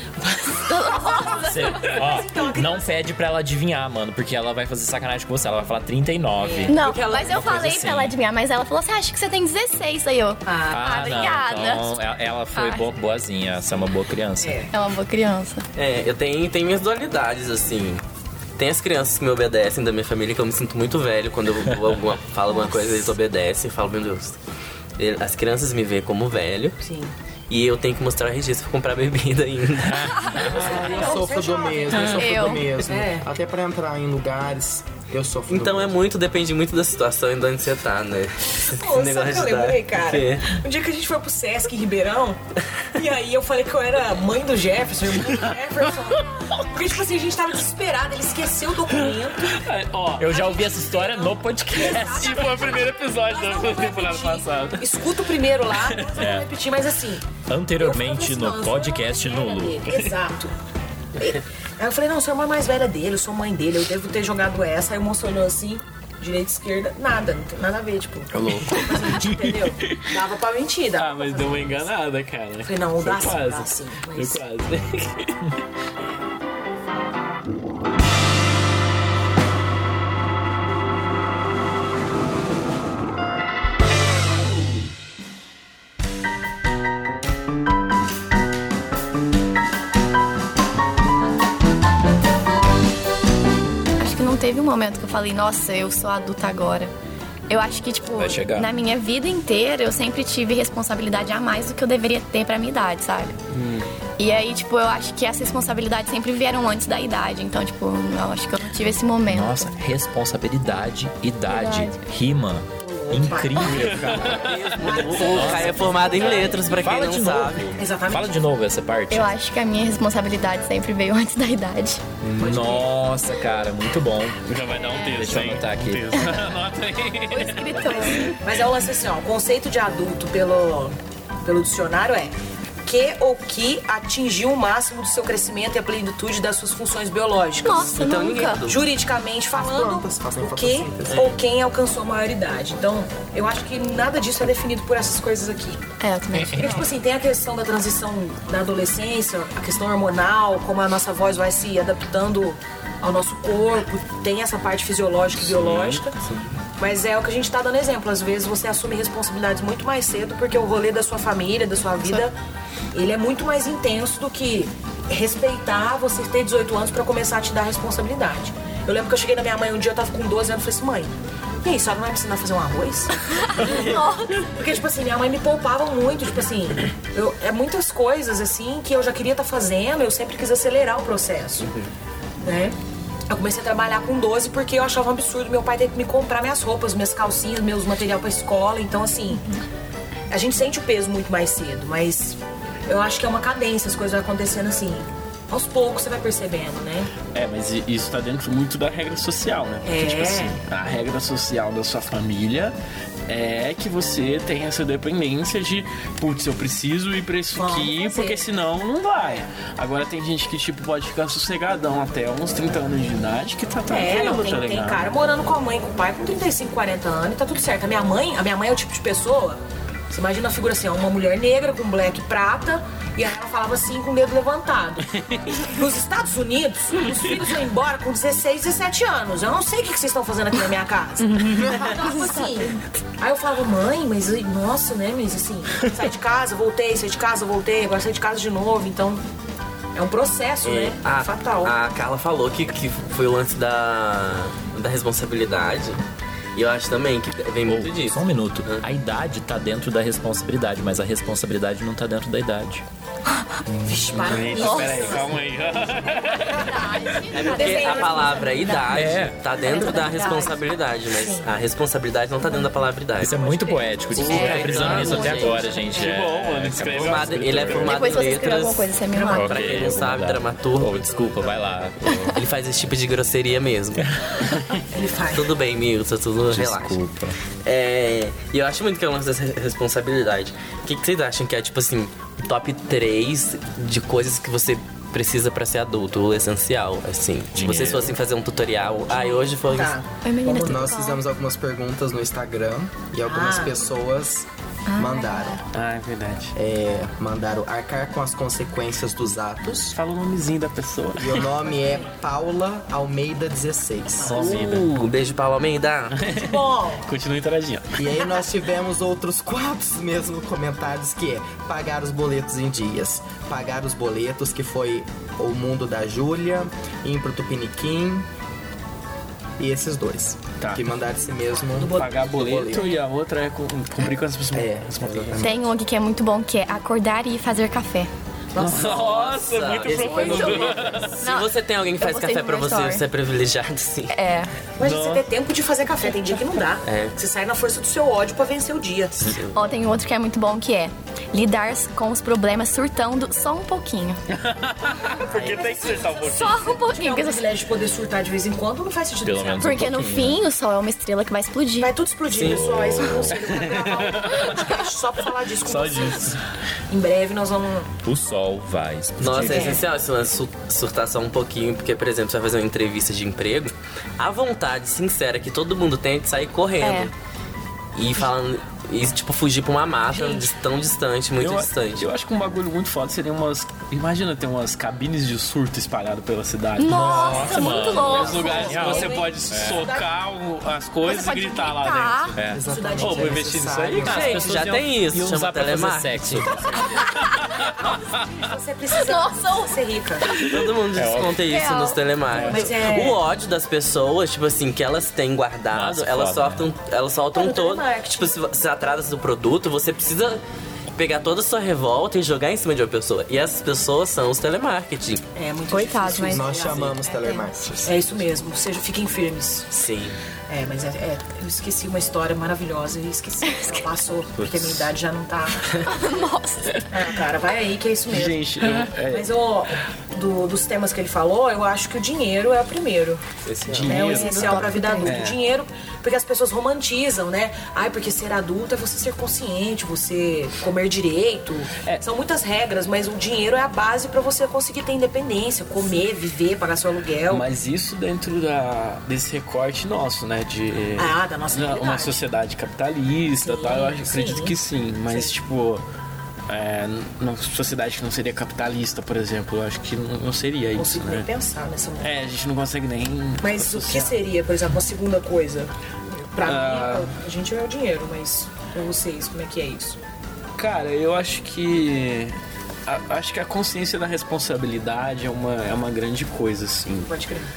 Você, ó, não pede pra ela adivinhar, mano, porque ela vai fazer sacanagem com você. Ela vai falar trinta e nove. Não, Porque ela- mas eu uma coisa falei assim. pra ela adivinhar, mas ela falou assim, ah, acho que você tem dezesseis. Aí eu, ah, Ah, obrigada. não. Então, ela- ela foi Ai. boa, boazinha. Essa é uma boa criança. É. É uma boa criança. É, eu tenho, tenho minhas dualidades, assim. Tem as crianças que me obedecem da minha família, que eu me sinto muito velho quando eu vou alguma, falo alguma coisa, eles obedecem e falo, meu Deus. Ele- As crianças me veem como velho Sim. e eu tenho que mostrar registro pra comprar bebida ainda. Ah, eu sofro do mesmo, eu sofro Eu. do mesmo. É. Até pra entrar em lugares, eu sofro Então do é mesmo. muito, depende muito da situação e de onde você tá, né? Esse Pô, sabe o que eu de lembrei, dar- cara? quê? Um dia que a gente foi pro Sesc em Ribeirão, e aí eu falei que eu era mãe do Jefferson, irmã do Jefferson. Porque, tipo assim, a gente tava desesperado, ele esqueceu o documento. É, ó, Eu já ouvi essa história no podcast. e foi o primeiro episódio Mas não da vou temporada repetir. passada. Escuta o primeiro lá, depois eu É. vou repetir, mas assim. Anteriormente eu falei no assim, não, podcast eu sou a mãe nulo. dele. Exato. Aí eu falei, não, eu sou a irmã mais velha dele, eu sou mãe dele, eu devo ter jogado essa. Aí o moço olhou assim, direita, esquerda, nada, não tem nada a ver, tipo. É louco. Mas a gente entendeu? Dava pra mentir, dava. Ah, mas deu uma enganada, cara. Falei, não, Foi dá sim, quase. dá sim, mas- Foi quase. Acho que não teve um momento que eu falei, nossa, eu sou adulta agora. Eu acho que, tipo, Vai chegar. na minha vida inteira, eu sempre tive responsabilidade a mais do que eu deveria ter pra minha idade, sabe? Hum. E aí, tipo, eu acho que essas responsabilidades sempre vieram antes da idade. Então, tipo, eu acho que eu não tive esse momento. Nossa, responsabilidade, idade, Idade. rima. Incrível, cara. O Caio é formado em letras, pra quem Fala não de sabe. novo. Exatamente. Fala de novo essa parte. Eu acho que a minha responsabilidade sempre veio antes da idade. Nossa, cara, muito bom. Já vai dar um texto, Deixa eu hein? anotar aqui. Um texto. Anota aí. O escritor. Mas é o lance assim, ó, o conceito de adulto pelo, pelo dicionário é que ou que atingiu o máximo do seu crescimento e a plenitude das suas funções biológicas. Nossa, Então, nunca. ninguém adulto. Juridicamente falando, plantas fazem o que fotossíntese. ou quem alcançou a maioridade. Então, eu acho que nada disso é definido por essas coisas aqui. É, eu também acho. Porque, tipo assim, tem a questão da transição da adolescência, a questão hormonal, como a nossa voz vai se adaptando ao nosso corpo, tem essa parte fisiológica e biológica. Mas é o que a gente tá dando exemplo. Às vezes você assume responsabilidades muito mais cedo porque o rolê da sua família, da sua vida, ele é muito mais intenso do que respeitar você ter dezoito anos pra começar a te dar responsabilidade. Eu lembro que eu cheguei na minha mãe um dia, eu tava com doze anos, e falei assim, mãe, e aí, a senhora não vai me ensinar a fazer um arroz? Porque, tipo assim, minha mãe me poupava muito, tipo assim, eu, é muitas coisas, assim, que eu já queria estar fazendo, eu sempre quis acelerar o processo, né? Eu comecei a trabalhar com doze porque eu achava um absurdo meu pai ter que me comprar minhas roupas, minhas calcinhas, meus material pra escola, então, assim, a gente sente o peso muito mais cedo, mas eu acho que é uma cadência, as coisas vão acontecendo assim. Aos poucos você vai percebendo, né? É, mas i- isso tá dentro muito da regra social, né? Porque, É. tipo assim, a regra social da sua família é que você tem essa dependência de, putz, eu preciso ir pra isso Vamos aqui, fazer. porque senão não vai. Agora tem gente que, tipo, pode ficar sossegadão até uns trinta anos de idade que tá É, tranquilo, não, tem, tá tem ligado? cara morando com a mãe, com o pai, com trinta e cinco, quarenta anos e tá tudo certo. A minha mãe, a minha mãe é o tipo de pessoa, você imagina a figura assim, ó, uma mulher negra com black e prata, e aí ela falava assim com o dedo levantado. Nos Estados Unidos, os filhos vão embora com dezesseis, dezessete anos. Eu não sei o que que vocês estão fazendo aqui na minha casa. Tipo assim. Aí eu falava, mãe, mas nossa, né? Mas assim, saí de casa, voltei, saí de casa, voltei, agora saí de casa de novo. Então, é um processo, né? A, Fatal. a Carla falou que, que foi o lance da, da responsabilidade. E eu acho também que vem muito disso. Só um minuto. A idade tá dentro da responsabilidade, mas a responsabilidade não tá dentro da idade. Vixe, para Eita, isso. peraí, calma aí. É porque a palavra idade É. tá dentro da responsabilidade, mas a responsabilidade não tá dentro da palavra idade. Isso é muito poético. Desculpa, É, tô frisando isso até gente. agora, gente. Que É, bom, mano. é, Escreve Formado- ele é formado Depois em você escrever alguma letras. coisa, você me manda. Pra quem não Ok, sabe, vou dramaturgo. Oh, desculpa, vai lá. Ele faz esse tipo de grosseria mesmo. Ele faz. Tudo bem, Milton, tudo relaxa. Desculpa. É, e eu acho muito que é uma dessa responsabilidade. O que, que vocês acham que é, tipo assim, o top três de coisas que você precisa pra ser adulto, o essencial, assim? Se vocês fossem fazer um tutorial, ah, hoje foi... Tá. Oi, meninas. Nós fizemos algumas perguntas no Instagram e algumas Ah. pessoas mandaram. Ah, é verdade. É, mandaram arcar com as consequências dos atos. Fala o nomezinho da pessoa. E o nome é Paula Almeida dezesseis. Uh, um beijo, Paulo Almeida. Bom, Continua interagindo. E aí nós tivemos outros quatro mesmo comentários que é pagar os boletos em dias. Pagar os boletos, que foi o mundo da Júlia, ir pro Tupiniquim. E esses dois. Tá. Que mandaram esse mesmo. Pagar boleto, boleto. e a outra é cu- cumprir com as pessoas. É, responsabilidades. Tem um aqui que é muito bom, que é acordar e fazer café. Nossa, muito esse foi profundo. Se você tem alguém que eu faz gostei café de pra uma você, story. você é privilegiado, sim. É. mas você ter tempo de fazer café, tem dia que não dá. É. Você sai na força do seu ódio pra vencer o dia. Ó, tem outro que é muito bom, que é lidar com os problemas surtando só um pouquinho. Porque tem que acertar um pouquinho. Só um É pouquinho. um Porque, privilégio de poder surtar de vez em quando, não faz sentido. Pelo nenhum. menos um porque no pouquinho, fim, o sol é uma estrela que vai explodir. Vai tudo explodir, pessoal. Esse é o conselho pra gravar um podcast só pra falar disso com Só vocês. disso. Em breve nós vamos. O sol vai explodir. Nossa, é essencial esse lance su- surtar só um pouquinho, porque, por exemplo, você vai fazer uma entrevista de emprego, a vontade sincera que todo mundo tem é de sair correndo. E falando. E, tipo, fugir pra uma mata dis- tão distante, muito eu, distante. eu acho que um bagulho muito foda seria umas. Imagina ter umas cabines de surto espalhadas pela cidade. Nossa, muito louco. Os lugares que você pode socar o- as coisas Você e pode gritar lá gritar. dentro. É. Cidade Ô, vou investir nisso aí, cara. Gente, já tem isso, E chama usar pra fazer telemarketing. sexo. Você precisa, Nossa, precisa ser rica. Todo mundo desconta isso Real. nos telemarketing. Mas é- O ódio das pessoas, tipo assim, que elas têm guardado, Nossa, elas foda, soltam, elas soltam É, no todo. telemarketing. Tipo, se você atrasa do produto, você precisa pegar toda a sua revolta e jogar em cima de uma pessoa. E essas pessoas são os telemarketing. É muito Coitado, difícil. mas- Nós chamamos telemarketing. É isso mesmo, seja, fiquem firmes. Sim. É, mas é, é, eu esqueci uma história maravilhosa e esqueci. Ela passou, porque a minha idade já não tá. Nossa. É, cara, vai aí que é isso mesmo. Gente, eu, é, Mas ó, do- dos temas que ele falou, eu acho que o dinheiro é o primeiro. Esse É o dinheiro. essencial pra vida adulta. É. O dinheiro, porque as pessoas romantizam, né? Ai, porque ser adulto é você ser consciente, você comer direito. É. São muitas regras, mas o dinheiro é a base pra você conseguir ter independência, comer, viver, pagar seu aluguel. mas isso dentro da, desse recorte nosso, né? De Ah, da nossa uma- uma realidade. sociedade capitalista, Sim, tal, eu acho- acredito sim. que sim. Mas, Sim. tipo, é, numa sociedade que não seria capitalista, por exemplo, eu acho que não, não seria Não isso, consigo nem né? pensar nessa mulher. É, a gente não consegue nem. Mas o que associar. seria, por exemplo, a segunda coisa? Pra Ah. mim, a gente é o dinheiro, mas pra vocês, como é que é isso? Cara, eu acho que. a- acho que a consciência da responsabilidade é uma, é uma grande coisa, assim. Pode crer.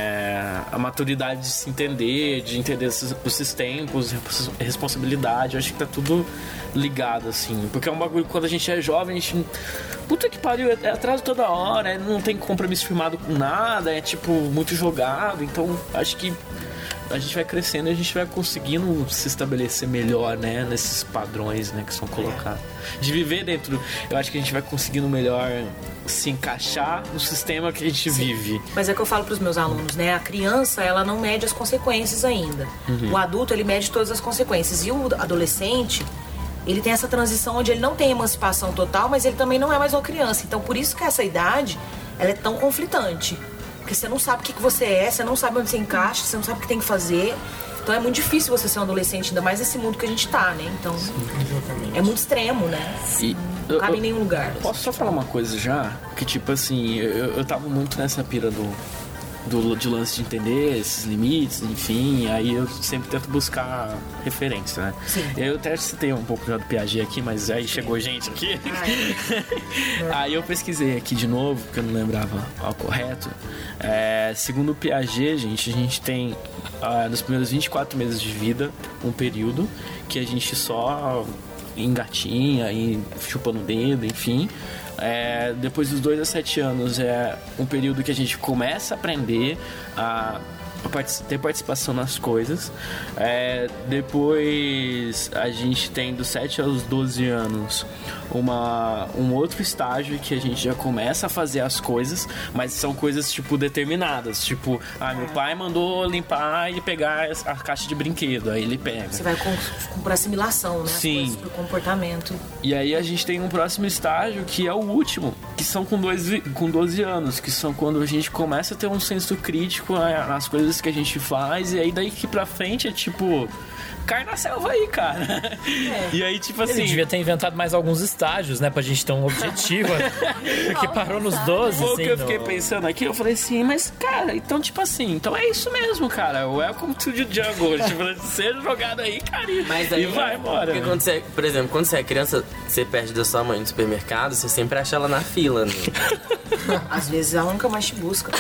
É, a maturidade de se entender, de entender esses, esses tempos, respons- responsabilidade, eu acho que tá tudo ligado, assim. Porque é um bagulho que quando a gente é jovem, a gente. Puta que pariu, é atraso toda hora, é- não tem compromisso firmado com nada, é tipo muito jogado. Então acho que a gente vai crescendo e a gente vai conseguindo se estabelecer melhor, né? Nesses padrões, né, que são colocados. De viver dentro. Eu acho que a gente vai conseguindo melhor se encaixar no sistema que a gente vive. Mas é que eu falo pros meus alunos, né? A criança, ela não mede as consequências ainda. O adulto, ele mede todas as consequências. E o adolescente, ele tem essa transição onde ele não tem emancipação total, mas ele também não é mais uma criança. Então, por isso que essa idade, ela é tão conflitante. Porque você não sabe o que que você é, você não sabe onde você encaixa, você não sabe o que tem que fazer. Então é muito difícil você ser um adolescente, ainda mais nesse mundo que a gente tá, né? Então, Exatamente. é muito extremo, né? E Não eu- cabe em eu- nenhum lugar. Posso só falar uma coisa já? Que tipo assim, eu, eu tava muito nessa pira do, do de lance de entender esses limites, enfim, aí eu sempre tento buscar referência, né? Sim. Eu até citei um pouco já do Piaget aqui, mas aí chegou gente aqui. Aí eu pesquisei aqui de novo, porque eu não lembrava ao correto. É, segundo o Piaget, gente, a gente tem ah, nos primeiros vinte e quatro meses de vida um período que a gente só engatinha e chupa no dedo, enfim. É, depois dos dois a sete anos é um período que a gente começa a aprender a a partici- ter participação nas coisas. É, depois a gente tem dos sete aos doze anos uma, um outro estágio que a gente já começa a fazer as coisas, mas são coisas tipo determinadas. Tipo, ah, meu pai mandou limpar e pegar a caixa de brinquedo, aí ele pega. Você vai com, com, por assimilação, né? As Sim. coisas pro comportamento. E aí a gente tem um próximo estágio que é o último, que são com, dois, com doze anos, que são quando a gente começa a ter um senso crítico às coisas que a gente faz, e aí daí que pra frente é tipo, cai na selva aí, cara. E aí, tipo assim. Ele devia ter inventado mais alguns estágios, né? Pra gente ter um objetivo. Porque parou nos doze, O assim. que eu fiquei no- pensando aqui, eu falei assim, mas cara, então tipo assim, então é isso mesmo, cara. Welcome to the jungle. Tipo, seja jogado aí, cara. e- Mas aí, e vai embora. Porque quando você, por exemplo, quando você é criança, você perde da sua mãe no supermercado, você sempre acha ela na fila, né? Às vezes ela nunca mais te busca.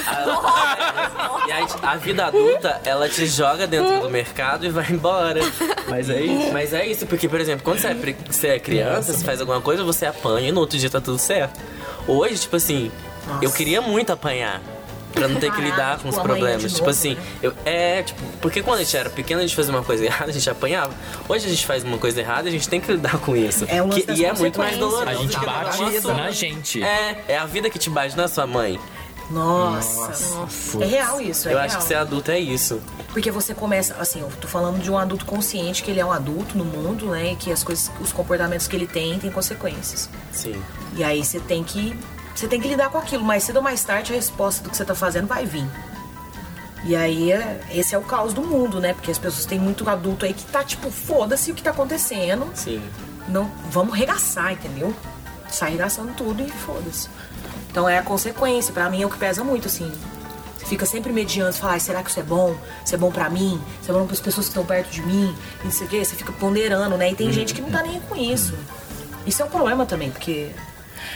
E aí, a vida adulta, ela te joga dentro do mercado e vai embora. Mas é isso. Mas é isso, porque, por exemplo, quando você é, pre- você é criança, você faz alguma coisa, você apanha e no outro dia tá tudo certo. Hoje, tipo assim, Nossa. eu queria muito apanhar. Pra não ter que lidar Caraca, com os tipo, amanhã problemas. de Tipo novo, assim, né? eu, é, tipo, porque quando a gente era pequeno, a gente fazia uma coisa errada, a gente apanhava. Hoje a gente faz uma coisa errada e a gente tem que lidar com isso. É o lance Que- das e é muito mais consequências. doloroso. A gente do que bate levar uma na surra. gente. É, é a vida que te bate na sua mãe. Nossa. É real isso, é eu real. acho que ser adulto é isso. Porque você começa, assim, eu tô falando de um adulto consciente, que ele é um adulto no mundo, né? E que as coisas, os comportamentos que ele tem têm consequências. Sim. E aí você tem que. Você tem que lidar com aquilo. Mais cedo ou mais tarde a resposta do que você tá fazendo vai vir. E aí, é- esse é o caos do mundo, né? Porque as pessoas têm muito adulto aí que tá tipo, foda-se o que tá acontecendo. Sim. Não, vamos regaçar, entendeu? Sai regaçando tudo e foda-se. Então é a consequência. Pra mim é o que pesa muito, assim. Você fica sempre mediando, você fala, "Ai, será que isso é bom? Isso é bom pra mim? Isso é bom pras pessoas que estão perto de mim? E não sei o quê. Você fica ponderando, né? E tem gente que não tá nem aí com isso. Isso é um problema também, porque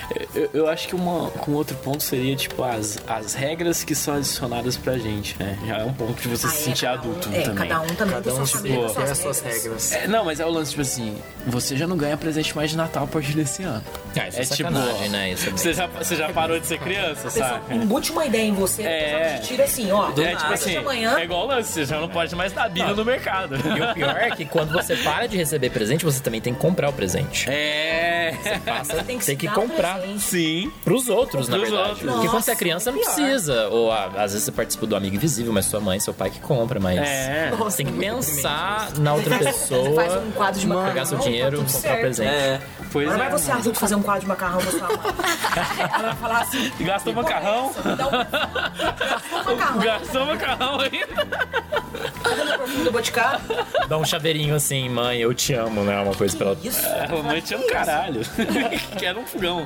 Eu, eu acho que uma, um outro ponto seria, tipo, as, as regras que são adicionadas pra gente, né? Já é um ponto de você Ah, se é, sentir cada um- adulto é, também. cada um também Cada tem um sua se família, tem suas as suas regras. regras. É, não, mas é o lance, tipo assim, você já não ganha presente mais de Natal a partir desse ano. Ah, isso é, É tipo, sacanagem, né? Isso é bem Você já, você já parou de ser criança, A pessoa sabe? embute uma ideia em você, É. a pessoa te tira assim, ó. É tipo a assim, partir de amanhã, é igual o lance, você já não pode mais dar bilha no mercado. E o pior é que quando você para de receber presente, você também tem que comprar o presente. É. Passa, tem que, tem se que dar um comprar. presente. Sim. Pros outros, na Pros verdade. outros. Porque quando Nossa, você é criança, não pior. precisa. Ou ah, às vezes você participa do amigo invisível, mas sua mãe, seu pai que compra, mas. É. Você tem que pensar na outra Você pessoa, faz um quadro de macarrão, pegar seu tá dinheiro, tudo comprar certo. presente. É. Pois Agora é. vai você adulto fazer um quadro de macarrão pra sua mãe. Ela vai falar assim, E gastou macarrão. me dá um, gastou um macarrão, Gastou macarrão ainda. cadê meu perfume do Boticário? Dá um chaveirinho assim, mãe, eu te amo, né? Uma coisa pra ela. Isso. A mamãe tinha um caralho. Quero um fogão.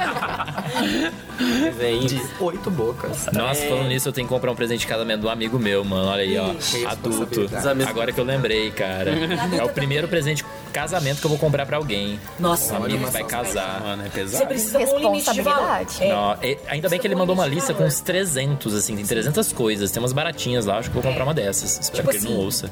Vem. De oito bocas. Nossa, falando nisso, eu tenho que comprar um presente de casamento de um amigo meu, mano. Olha aí, ó. Ixi, Adulto. responsabilidade. Agora que eu lembrei, cara. É o primeiro presente de casamento que eu vou comprar pra alguém. Nossa, Um amigo que nossa, vai casar. Mano, é Você pesado. precisa pôr um limite de valor. Responsabilidade. É. Não, e- ainda bem que ele mandou uma lista com uns trezentos, assim, tem trezentas coisas. Tem umas baratinhas lá, acho que eu vou comprar uma dessas. Espero Tipo que ele não assim. ouça.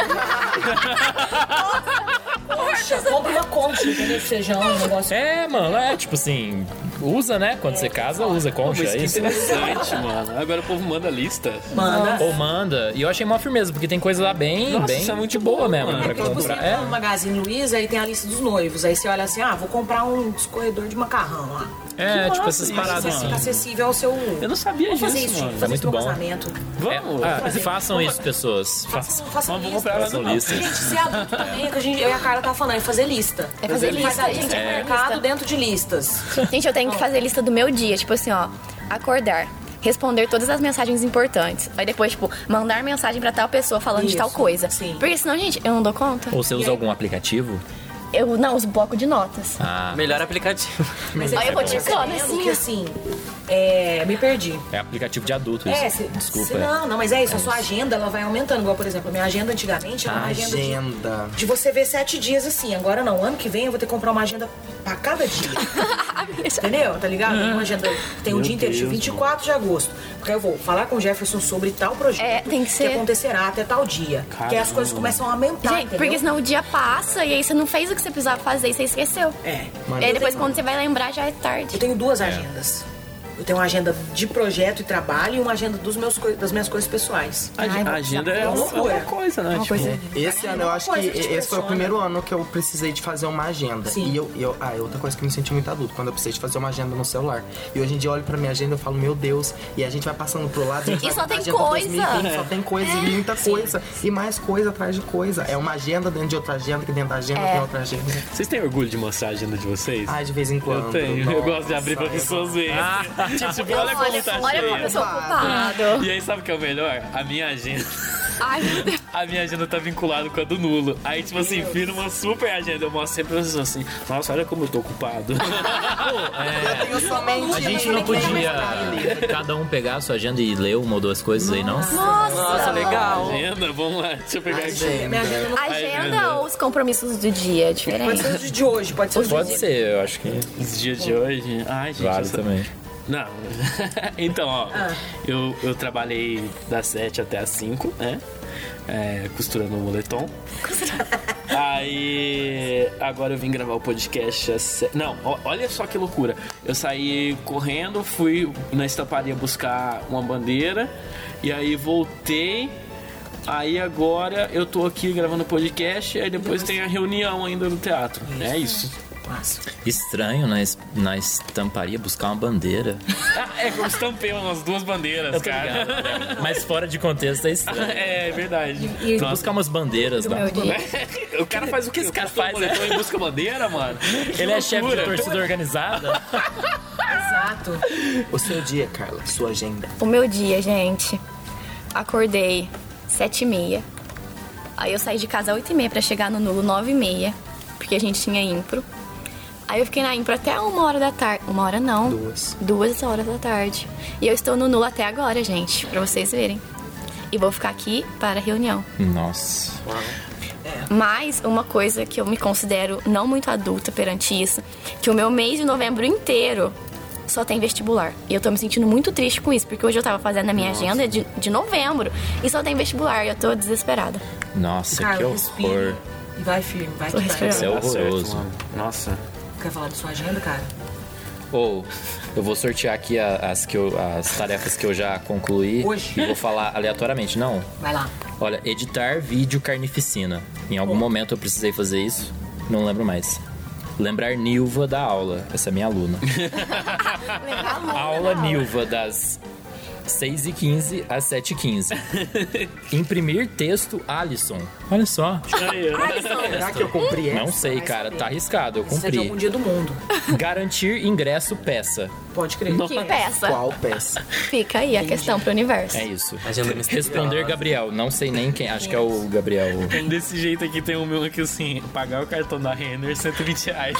Poxa, compra uma concha, entendeu? De feijão, um negócio. É, mano, é tipo assim, usa, né? Quando você casa, usa concha, Mas é que isso. interessante, mano. Agora o povo manda lista. Manda. Ou manda. E eu achei mó firmeza, porque tem coisa lá bem, Nossa, bem isso é muito de boa bom, mesmo mano. pra Tipo, você comprar. entra É. no Magazine Luiza, aí tem a lista dos noivos. Aí você olha assim, ah, vou comprar um escorredor de macarrão lá. É, tipo massa essas isso, paradas Isso assim. fica acessível ao seu... Eu não sabia Vamos fazer disso, isso, mano. fazer muito isso no bom. casamento. Vamos. É, ah, façam isso, pessoas. Façam. Faça Mas vou lista. comprar ela Façam não. lista. Gente, ser adulto também, é que a gente, eu e a Carla tava falando, é fazer lista. É fazer Faz lista, a lista de gente. É. mercado Lista. dentro de listas. Gente, eu tenho que fazer lista do meu dia. Tipo assim, ó. Acordar. Responder todas as mensagens importantes. Aí depois, tipo, mandar mensagem pra tal pessoa falando de tal Isso, coisa. sim. Porque senão, gente, eu não dou conta. Ou você usa algum aplicativo? Eu não uso bloco de notas. Ah, Melhor aplicativo. Mas Aí eu vou tô ticando, percebendo assim. que assim, é, me perdi. é aplicativo de adulto isso. É, se, Desculpa. se não, não, mas é isso, a sua agenda ela vai aumentando. Igual, por exemplo, a minha agenda antigamente era uma agenda de, Agenda. de você ver sete dias assim. Agora não, ano que vem eu vou ter que comprar uma agenda pra cada dia. Entendeu? Tá ligado? Uma agenda tem um Meu dia inteiro, dia Deus, vinte e quatro de agosto. Porque eu vou falar com o Jefferson sobre tal projeto É, tem que ser. acontecerá até tal dia. Porque as coisas começam a aumentar. Gente, entendeu? porque senão o dia passa e aí você não fez o que você precisava fazer e você esqueceu. É. E aí depois, quando você vai lembrar, já é tarde. Eu tenho duas agendas. Eu tenho uma agenda de projeto e trabalho e uma agenda dos meus, coi- das minhas coisas pessoais. A, Ai, a vou agenda precisar- é é uma, loucura. uma coisa, né? Uma Tipo, coisa. Esse ano eu acho que coisa que te esse foi o impressiona. primeiro ano que eu precisei de fazer uma agenda. Sim. E eu, eu, ah, é outra coisa que eu me senti muito adulto, quando eu precisei de fazer uma agenda no celular. E hoje em dia eu olho pra minha agenda e eu falo, meu Deus, e a gente vai passando pro lado, a gente E vai só pra tem agenda coisa. dois mil e vinte, só tem coisa e muita coisa. E mais coisa atrás de coisa. É uma agenda dentro de outra agenda, que dentro da agenda É. tem outra agenda. Vocês têm orgulho de mostrar a agenda de vocês? Ai, de vez em quando. eu tenho. Eu gosto de abrir pra Nossa, pessoas verem. Tipo, olha como Olha, tá olha cheio. como eu sou ocupado. E aí, sabe o que é o melhor? A minha agenda. Ai, meu Deus. A minha agenda tá vinculada com a do Nulo. Aí, tipo assim, vira uma super agenda. Eu mostro sempre pra vocês assim: nossa, olha como eu tô ocupado. É, Eu somente a gente não podia cada um pegar a sua agenda e ler uma ou duas coisas aí, não? Nossa. Nossa, legal. Agenda, vamos lá, deixa eu pegar aqui. Minha agenda não Agenda ou os compromissos do dia é pode diferente? ser os de hoje, pode ser os Pode de ser, eu acho que Os dias de hoje. Ai, gente. vale essa- também. Não. Então, ó, eu, eu trabalhei das sete até as cinco, né? É, costurando o moletom. Aí, agora eu vim gravar o podcast às se... Não, ó, olha só que loucura. Eu saí correndo, fui na estamparia buscar uma bandeira. E aí voltei. Aí agora eu tô aqui gravando o podcast. Aí depois tem a reunião ainda no teatro. É isso. Massa. Estranho na, es- na estamparia buscar uma bandeira. Ah, é que eu estampei umas duas bandeiras, cara. Mas fora de contexto é estranho. É, é verdade. E Nossa, Buscar umas bandeiras lá. Meu dia. o cara faz o que esse cara faz? né? Ele em busca bandeira, mano. Ele é chefe de loucura. torcida organizada. Exato. O seu dia, Carla, sua agenda. O meu dia, gente. Acordei sete e meia. Aí eu saí de casa às oito e meia pra chegar no Nulo nove e meia. Porque a gente tinha impro. Aí eu fiquei na impro até uma hora da tarde. Uma hora não. Duas. Duas horas da tarde. E eu estou no Nulo até agora, gente. Pra vocês verem. E vou ficar aqui para a reunião. Nossa. Mas uma coisa que eu me considero não muito adulta perante isso, que o meu mês de novembro inteiro só tem vestibular. E eu tô me sentindo muito triste com isso, porque hoje eu tava fazendo a minha Nossa. agenda de, de novembro e só tem vestibular e eu tô desesperada. Nossa, Cara, que horror. respira. E vai firme, vai que vai. Isso é horroroso. Nossa. Quer falar da sua agenda, cara? Ou, eu vou sortear aqui as, que eu, as tarefas que eu já concluí. Hoje? E vou falar aleatoriamente. Não. Vai lá. Olha, editar vídeo carnificina. Em algum oh. momento eu precisei fazer isso. Não lembro mais. Lembrar Nilva da aula. Essa é minha aluna. Aula Nilva das seis e quinze às sete e quinze. Imprimir texto Alisson. Olha só. Será que eu cumpri essa? Não sei, cara. Tá arriscado. Eu Isso é de cumpri. algum dia do mundo. Garantir ingresso peça. Pode crer. Que peça? Qual peça? Fica aí a questão pro universo. É isso. Agenda Responder Gabriel. Não sei nem quem. Acho que é o Gabriel. Desse jeito aqui tem o meu aqui assim, pagar o cartão da Renner, cento e vinte reais.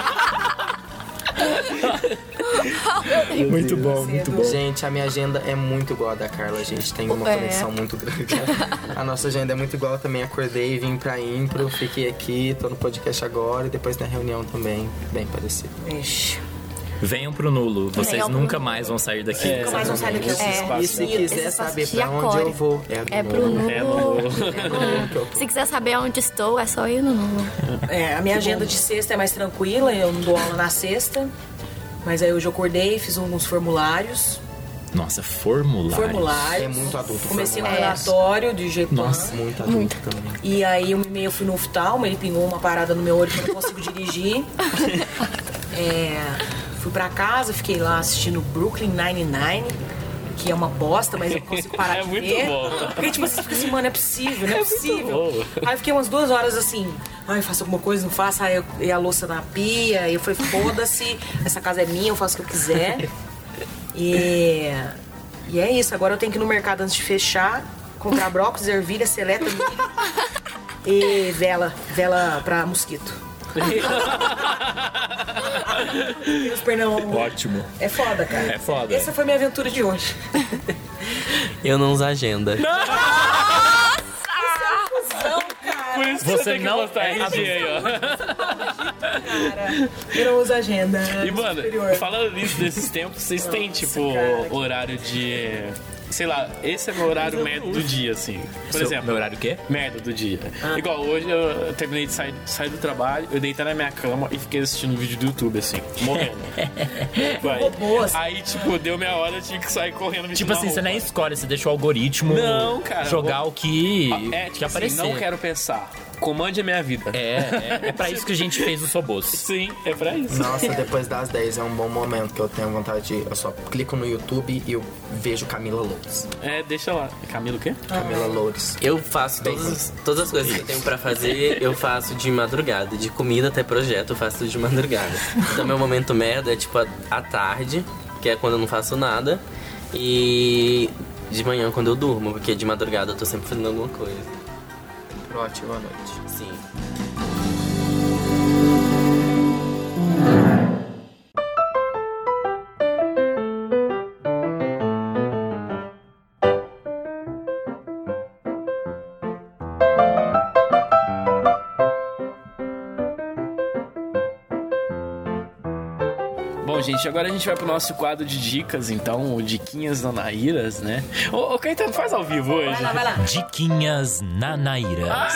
Muito bom, muito bom. Gente, a minha agenda é muito igual a da Carla. A gente tem uma É. conexão muito grande. A nossa agenda é muito igual. Eu também acordei, vim pra Impro, fiquei aqui, tô no podcast agora e depois na reunião também. Bem parecido. Ixi. Venham pro Nulo. Vocês Venham pro nunca Nulo. mais vão sair daqui. É, Nunca mais vão sair daqui. Esse É. espaço. E se Esse quiser espaço saber de pra onde acore. eu vou, é, É pro Nulo. É no... Se quiser saber onde estou, é só ir no Nulo. É, a minha agenda de sexta é mais tranquila, eu não dou aula na sexta. Mas aí hoje eu acordei, fiz alguns formulários. Nossa, formulário. Formulários. É muito adulto. Comecei um formulário. relatório de G P A N. Nossa. Muito adulto também. E aí um e-mail eu fui no oftalmo, ele pingou uma parada no meu olho que eu não consigo dirigir. É, fui pra casa, fiquei lá assistindo Brooklyn Nine-Nine, que é uma bosta, mas eu não consigo parar É de muito ver. bom. Porque tipo, você fica assim, mano, é possível, não é, É muito possível. bom. Aí eu fiquei umas duas horas assim, ai, eu faço alguma coisa, não faço, aí eu, e a louça na pia, e eu falei, foda-se, essa casa é minha, eu faço o que eu quiser. E, e é isso, agora eu tenho que ir no mercado antes de fechar, comprar brócolis, ervilha, seleta, milho e vela, vela pra mosquito. E os pernilongos. Ótimo. É foda, cara. É foda. Essa foi minha aventura de hoje. Eu não uso agenda. Não, cara. Por isso que Você você tem que não botar é R G aí, ó. Cara, eu não uso agenda. E, mano, superior. falando nisso desses tempos, vocês têm, tipo, cara. horário de... Sei lá, esse é meu horário merda do dia, assim. Por Seu- exemplo, meu horário o quê? merda do dia. Igual hoje eu terminei de sair, sair do trabalho, eu deitei na minha cama e fiquei assistindo um vídeo do YouTube, assim, morrendo. Vai. Robô, assim. Aí, tipo, deu minha hora, eu tive que sair correndo. vestindo Tipo assim, uma você nem roupa. escolhe, você deixa o algoritmo Não, cara, jogar vou- o que, É, que tipo assim, aparecer. não quero pensar. Comande a minha vida. É, é, é pra isso que a gente fez o Sobos. Sim, é pra isso. Nossa, depois das dez é um bom momento que eu tenho vontade de... Eu só clico no YouTube e eu vejo Camila Loures. É, deixa lá. Camila o quê? Camila Loures. Eu faço todas, todas as coisas que eu tenho pra fazer, eu faço de madrugada. De comida até projeto, eu faço tudo de madrugada. Então, meu momento merda é tipo a- à tarde, que é quando eu não faço nada. E de manhã, quando eu durmo, porque de madrugada eu tô sempre fazendo alguma coisa. Ótima noite. Sim. Bom, gente, agora a gente vai pro nosso quadro de dicas, então, o Diquinhas Nanaíras, né? Ô, ô Caetano, faz ao vivo hoje. Vai lá, vai lá. Diquinhas Nanairas.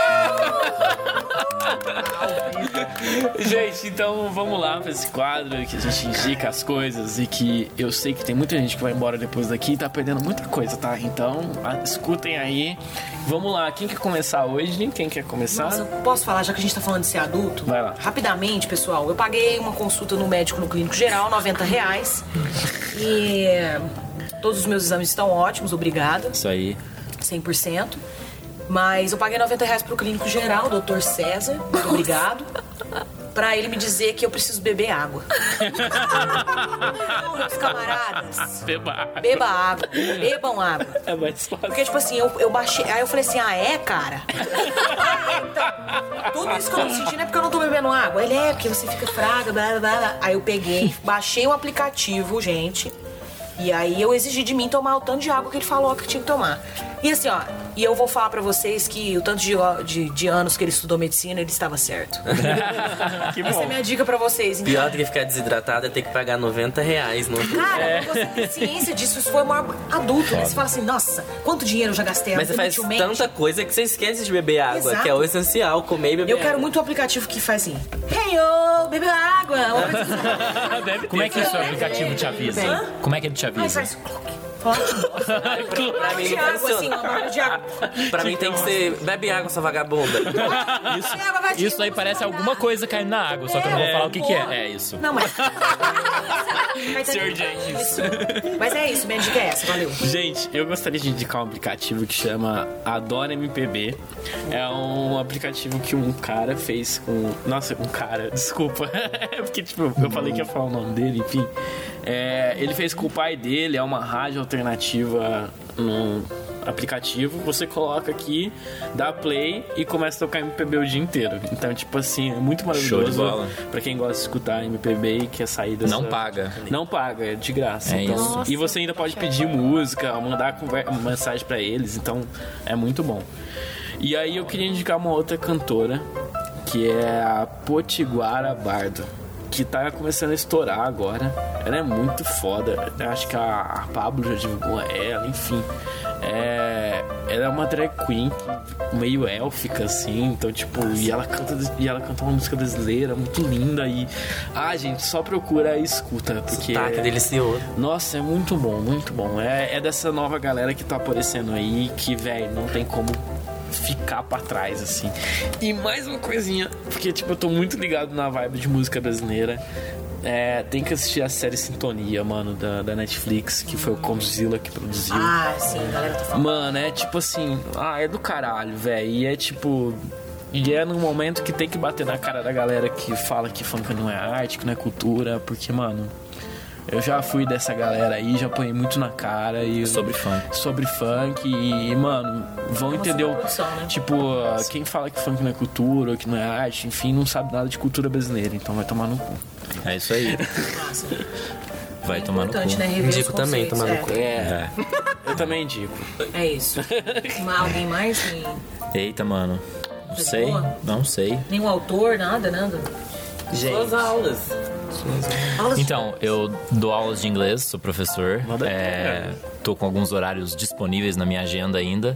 Gente, então vamos lá pra esse quadro que a gente indica as coisas e que eu sei que tem muita gente que vai embora depois daqui e tá perdendo muita coisa, tá? Então, a- escutem aí. Vamos lá, quem quer começar hoje? Quem quer começar? Nossa, eu posso falar, já que a gente tá falando de ser adulto? Vai lá. Rapidamente, pessoal, eu paguei uma consulta no médico no Clínico Geral, noventa reais. E todos os meus exames estão ótimos, obrigada, Isso aí. cem por cento. Mas eu paguei noventa reais pro Clínico Geral, doutor César, muito obrigado. Pra ele me dizer que eu preciso beber água. Então, meus camaradas, Beba água. beba água, bebam água. É mais fácil. Porque, tipo assim, eu, eu baixei. Aí eu falei assim, ah, é, cara? Então, tudo isso que eu tô sentindo é porque eu não tô bebendo água. Ele é, porque você fica fraca, blá, blá, blá. Aí eu peguei, baixei o aplicativo, gente. E aí eu exigi de mim tomar o tanto de água que ele falou que tinha que tomar. E assim, ó, E eu vou falar pra vocês que o tanto de, de, de anos que ele estudou medicina, ele estava certo. Que Essa é a bom. minha dica pra vocês. Então. Pior do que ficar desidratado é ter que pagar noventa reais. No... Cara, é. você tem ciência disso, isso foi um adulto. Né? Você fala assim, nossa, quanto dinheiro eu já gastei Mas você faz inutilmente. tanta coisa que você esquece de beber água, Exato. que é o essencial, comer e beber Eu quero água. muito um aplicativo que faz assim, hey, ô, bebe água. Uma coisa assim. Deve Como é que o seu Tem, aplicativo te avisa? tem. Como é que ele te Aí avisa? faz... Ótimo. Pra mim de não água, funciona. assim, uma barra de água. Pra mim tem que ser, bebe água, sua vagabunda. Isso, Bebe água, vai te- isso aí parece alguma coisa caindo na água, só que eu não vou É, falar o que, que é. porra. É isso. Não, mas... senhor Jenkins. Isso. Mas é isso, minha dica é essa, valeu. Gente, eu gostaria de indicar um aplicativo que chama Adora M P B. É um aplicativo que um cara fez com... Nossa, um cara, desculpa. É porque, tipo, eu falei que ia falar o nome dele, enfim. É, ele fez com o pai dele, é uma rádio alternativa no aplicativo. Você coloca aqui, dá play e começa a tocar M P B o dia inteiro. Então, tipo assim, é muito maravilhoso. Show de bola. Pra quem gosta de escutar M P B e quer sair dessa... Não paga. Não paga, é de graça. É então, isso. E você ainda pode pedir música, mandar conver- mensagem pra eles, então é muito bom. E aí eu queria indicar uma outra cantora, que é a Potiguara Bardo, que tá começando a estourar agora. Ela é muito foda. Eu acho que a, a Pablo já divulgou ela, enfim. É, ela é uma drag queen meio élfica, assim. Então, tipo, e ela canta, e ela canta uma música brasileira muito linda. E. Ah, gente, só procura e escuta. Porque. Sotaque delicioso. Nossa, é muito bom, muito bom. É, é dessa nova galera que tá aparecendo aí, que, velho, não tem como ficar pra trás, assim. E mais uma coisinha, porque, tipo, eu tô muito ligado na vibe de música brasileira. É, tem que assistir a série Sintonia, mano, da, da Netflix, que foi o Condzilla que produziu. Ah, sim, a galera tá falando. Mano, é tipo assim, ah, é do caralho, velho. E é tipo. E é num momento que tem que bater na cara da galera que fala que funk não é arte, que não é cultura, porque, mano, eu já fui dessa galera aí, já apanhei muito na cara e Sobre funk. sobre funk e, mano, vão entender o, produção, né? tipo, quem fala que funk não é cultura, ou que não é arte, enfim, não sabe nada de cultura brasileira, então vai tomar no cu. É isso aí. Nossa, Vai tomar no cu. importante, né? Rever Indico os também, conceitos, tomar no cu. É, É. eu também indico. É, é isso. Mas alguém mais? Tem... Eita, mano. Não Foi sei. boa? Não sei. Nenhum autor, nada, nada? Suas aulas. Aulas Então, eu dou aulas de inglês, sou professor. Manda É, tô com alguns horários disponíveis na minha agenda ainda.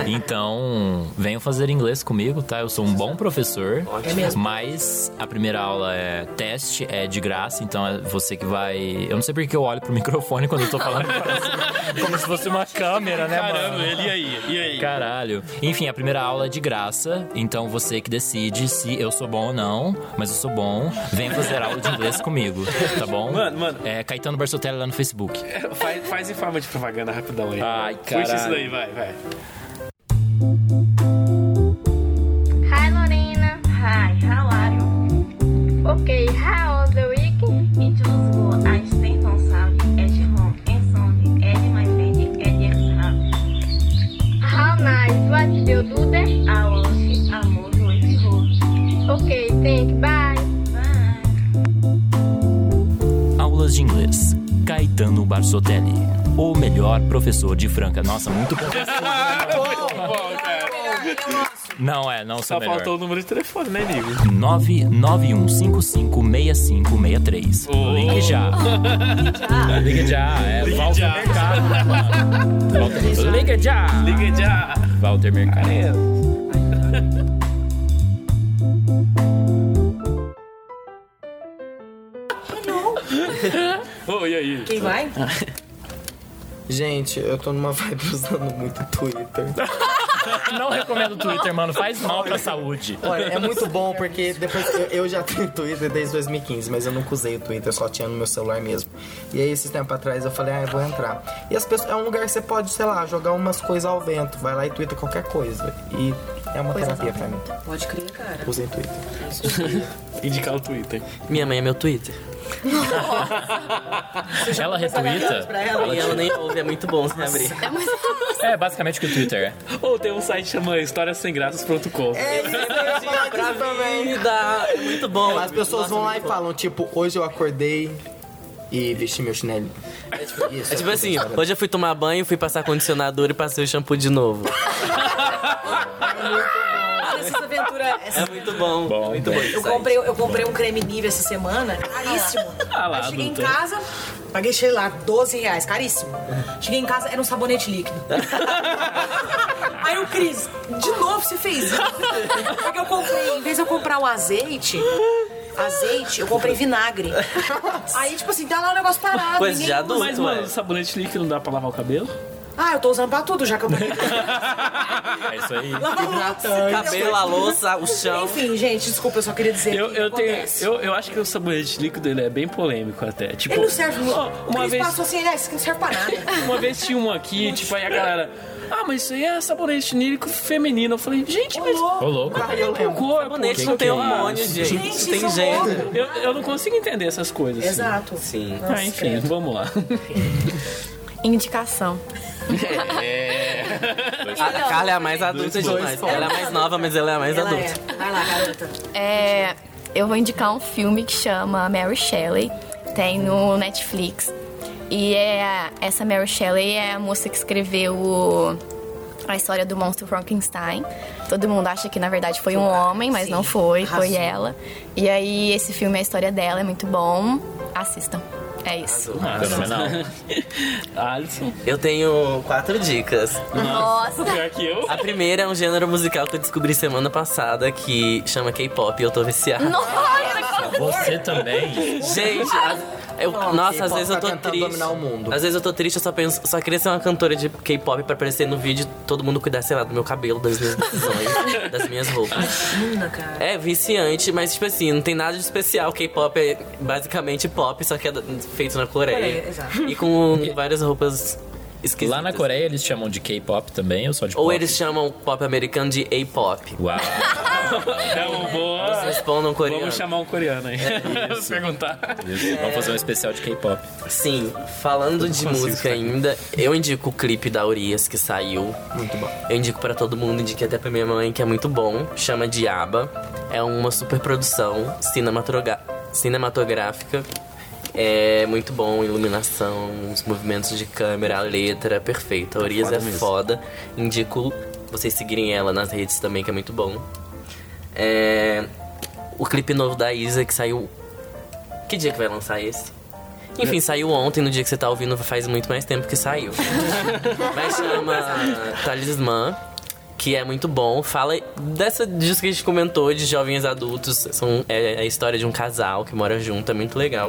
Então, venham fazer inglês comigo, tá? Eu sou um bom professor. É mesmo? Mas a primeira aula é teste, é de graça. Então, é você que vai... Eu não sei porque eu olho pro microfone quando eu tô falando. Parece como se fosse uma câmera, né, Caramba, mano? ele e aí? E aí? Caralho. Enfim, a primeira aula é de graça, então você que decide se eu sou bom ou não, mas eu sou bom, vem fazer aula de inglês comigo, tá bom? Mano, mano. É Caetano Barsotelli lá no Facebook. Faz, faz em forma de propaganda rapidão aí. Ai, Puxa isso caralho. daí, vai, vai. Hi Lorena. Hi, how are you? Okay, how was the week? It was good. I stayed on Saturday at home and Sunday at my friend at the exam. How nice. What did you do there? I was a movie with her. Okay, thank you. Bye. Bye. Aulas de inglês. Caetano Barsotelli, o melhor professor de Franca. Nossa, muito bom. Bom, cara. Não é, não sou Só melhor. faltou o número de telefone, né, amigo? nove nove um cinco cinco seis cinco seis três. Oh. Ligue já. Ligue já. É Ligue Walter já. Mercado, né, mano? Walter... Ligue já. Liga já. Walter Mercado. Ô, e aí? Quem vai? Gente, eu tô numa vibe usando muito Twitter. Não recomendo o Twitter, mano. Faz mal pra saúde. Olha, é muito bom porque depois eu, eu já tenho Twitter desde dois mil e quinze, mas eu nunca usei o Twitter, só tinha no meu celular mesmo. E aí, esses tempos atrás, eu falei, ah, eu vou entrar. E as pessoas, é um lugar que você pode, sei lá, jogar umas coisas ao vento. Vai lá e twitta qualquer coisa. E é uma Coisas terapia ao pra mim. Pode crer, cara. Usem Twitter. Indicar o Twitter. Minha mãe é meu Twitter. Ela retuita? Pra ela. E ela nem ouve, é muito bom se abrir. É muito É basicamente o que o Twitter é. Ou tem um site que chama historias sem graças ponto com. É isso, eu ia falar Pra disso também. vida, é muito bom. As pessoas Nossa, vão lá e muito bom. falam, tipo, hoje eu acordei e vesti meu chinelo. Isso, É tipo assim, hoje eu fui tomar banho, fui passar condicionador e passei o shampoo de novo. Essas aventuras. Essa... É muito bom. Bom, muito bom. Eu comprei, eu comprei um creme Nivea essa semana, caríssimo. Ah lá, Aí cheguei em adulta. casa, paguei sei lá, doze reais, caríssimo. Cheguei em casa, era um sabonete líquido. Aí o Cris, de novo você fez isso? Porque eu comprei, em vez de eu comprar um azeite, azeite, eu comprei vinagre. Aí, tipo assim, tá lá o negócio parado. Coisa ninguém de adulto. Mas, é. mano, sabonete líquido não dá pra lavar o cabelo? Ah, eu tô usando pra tudo, já que eu peguei. É isso aí. Cabelo, a louça, o chão. Enfim, gente, desculpa, eu só queria dizer Eu, que eu, tenho, acontece. eu, eu acho que o sabonete líquido ele é bem polêmico até. Tipo, Ele não serve muito. ó, O uma Cris vez, passou assim, ah, isso aqui não serve pra nada. uma vez tinha um aqui, tipo, aí a galera. Ah, mas isso aí é sabonete líquido feminino. Eu falei, gente, mas. Ô, louco. Cadê o corpo? Sabonete Que não que tem é hormônio, isso? gente. Gente, Não tem isso é gênero. Eu, eu não consigo entender essas coisas. assim. Exato. Sim. Ah, enfim, vamos lá. Indicação. A Carla é a mais adulta de nós. Ela é a mais nova, mas ela é a mais Ela adulta. é. Vai lá, garota. É, eu vou indicar um filme que chama Mary Shelley. Tem no Netflix. E é, essa Mary Shelley é a moça que escreveu o, a história do monstro Frankenstein. Todo mundo acha que na verdade foi um homem, mas Sim, não foi, arrasou. foi ela. E aí esse filme, a história dela é muito bom. Assistam. É isso. Fenomenal. Alisson. Eu tenho quatro dicas. Nossa! Pior que eu. A primeira é um gênero musical que eu descobri semana passada que chama K-pop e eu tô viciado. Nossa! Você também. Gente, as- eu- nossa, às K-pop vezes eu tá tô tentando triste. dominar o mundo. Às vezes eu tô triste, eu só penso, só queria ser uma cantora de K-pop pra aparecer no vídeo, todo mundo cuidar, sei lá, do meu cabelo, das minhas decisões, das minhas roupas. Imagina, cara. É viciante, mas tipo assim, não tem nada de especial. K-pop é basicamente pop, só que é feito na Coreia. Coreia, exato. E com várias roupas esquisitas. Lá na Coreia eles chamam de K-pop também ou só de Ou pop? eles chamam pop americano de A-pop. Uau. É uma boa. Respondam coreano. Vamos chamar um coreano aí. Perguntar. Isso. Vamos fazer um especial de K-pop. Sim, falando de música ainda, eu indico o clipe da Urias que saiu. Muito bom. Eu indico pra todo mundo, indiquei até pra minha mãe, que é muito bom. Chama Diaba. É uma super produção cinematogra- cinematográfica. É muito bom, iluminação, os movimentos de câmera, a letra, perfeito. A Urias é foda. Indico vocês seguirem ela nas redes também, que é muito bom. É... O clipe novo da Isa, que saiu... Que dia que vai lançar esse? Enfim, saiu ontem, no dia que você tá ouvindo faz muito mais tempo que saiu. Mas chama Talismã, que é muito bom. Fala dessa disso que a gente comentou, de jovens adultos. São, é a história de um casal que mora junto, é muito legal.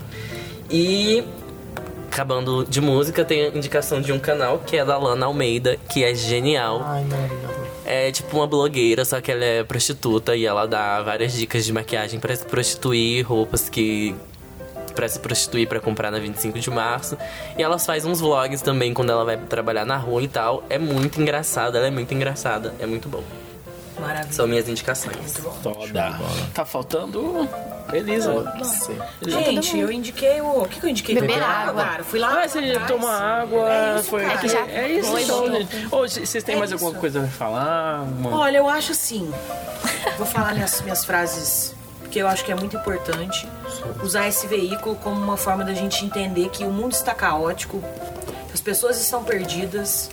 E, acabando de música, tem a indicação de um canal que é da Lana Almeida, que é genial. Ai, maravilhoso. É tipo uma blogueira, só que ela é prostituta e ela dá várias dicas de maquiagem pra se prostituir, roupas que... pra se prostituir, pra comprar na vinte e cinco de março. E ela faz uns vlogs também quando ela vai trabalhar na rua e tal. É muito engraçada, ela é muito engraçada, é muito bom. Maravilha. São minhas indicações. Muito bom. Toda. Tá faltando Elisa. Gente, eu indiquei o... O que, que eu indiquei? Beber Beber água. cara. Fui lá Ah, você atrás. toma água, É isso, foi. cara. É que já É isso foi, então, né? gente. Ô, c- vocês têm É mais isso. alguma coisa pra falar? Uma- Olha, eu acho assim. Vou falar minhas, minhas frases, porque eu acho que é muito importante usar esse veículo como uma forma da gente entender que o mundo está caótico, que as pessoas estão perdidas,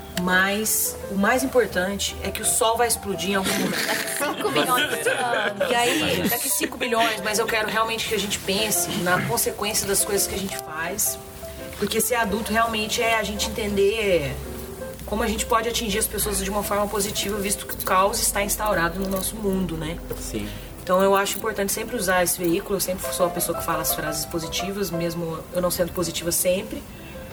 mas o mais importante é que o sol vai explodir em algum momento. cinco bilhões de anos. E aí, daqui cinco bilhões, mas eu quero realmente que a gente pense na consequência das coisas que a gente faz. Porque ser adulto realmente é a gente entender como a gente pode atingir as pessoas de uma forma positiva, visto que o caos está instaurado no nosso mundo, né? Sim. Então eu acho importante sempre usar esse veículo. Eu sempre sou a pessoa que fala as frases positivas, mesmo eu não sendo positiva sempre.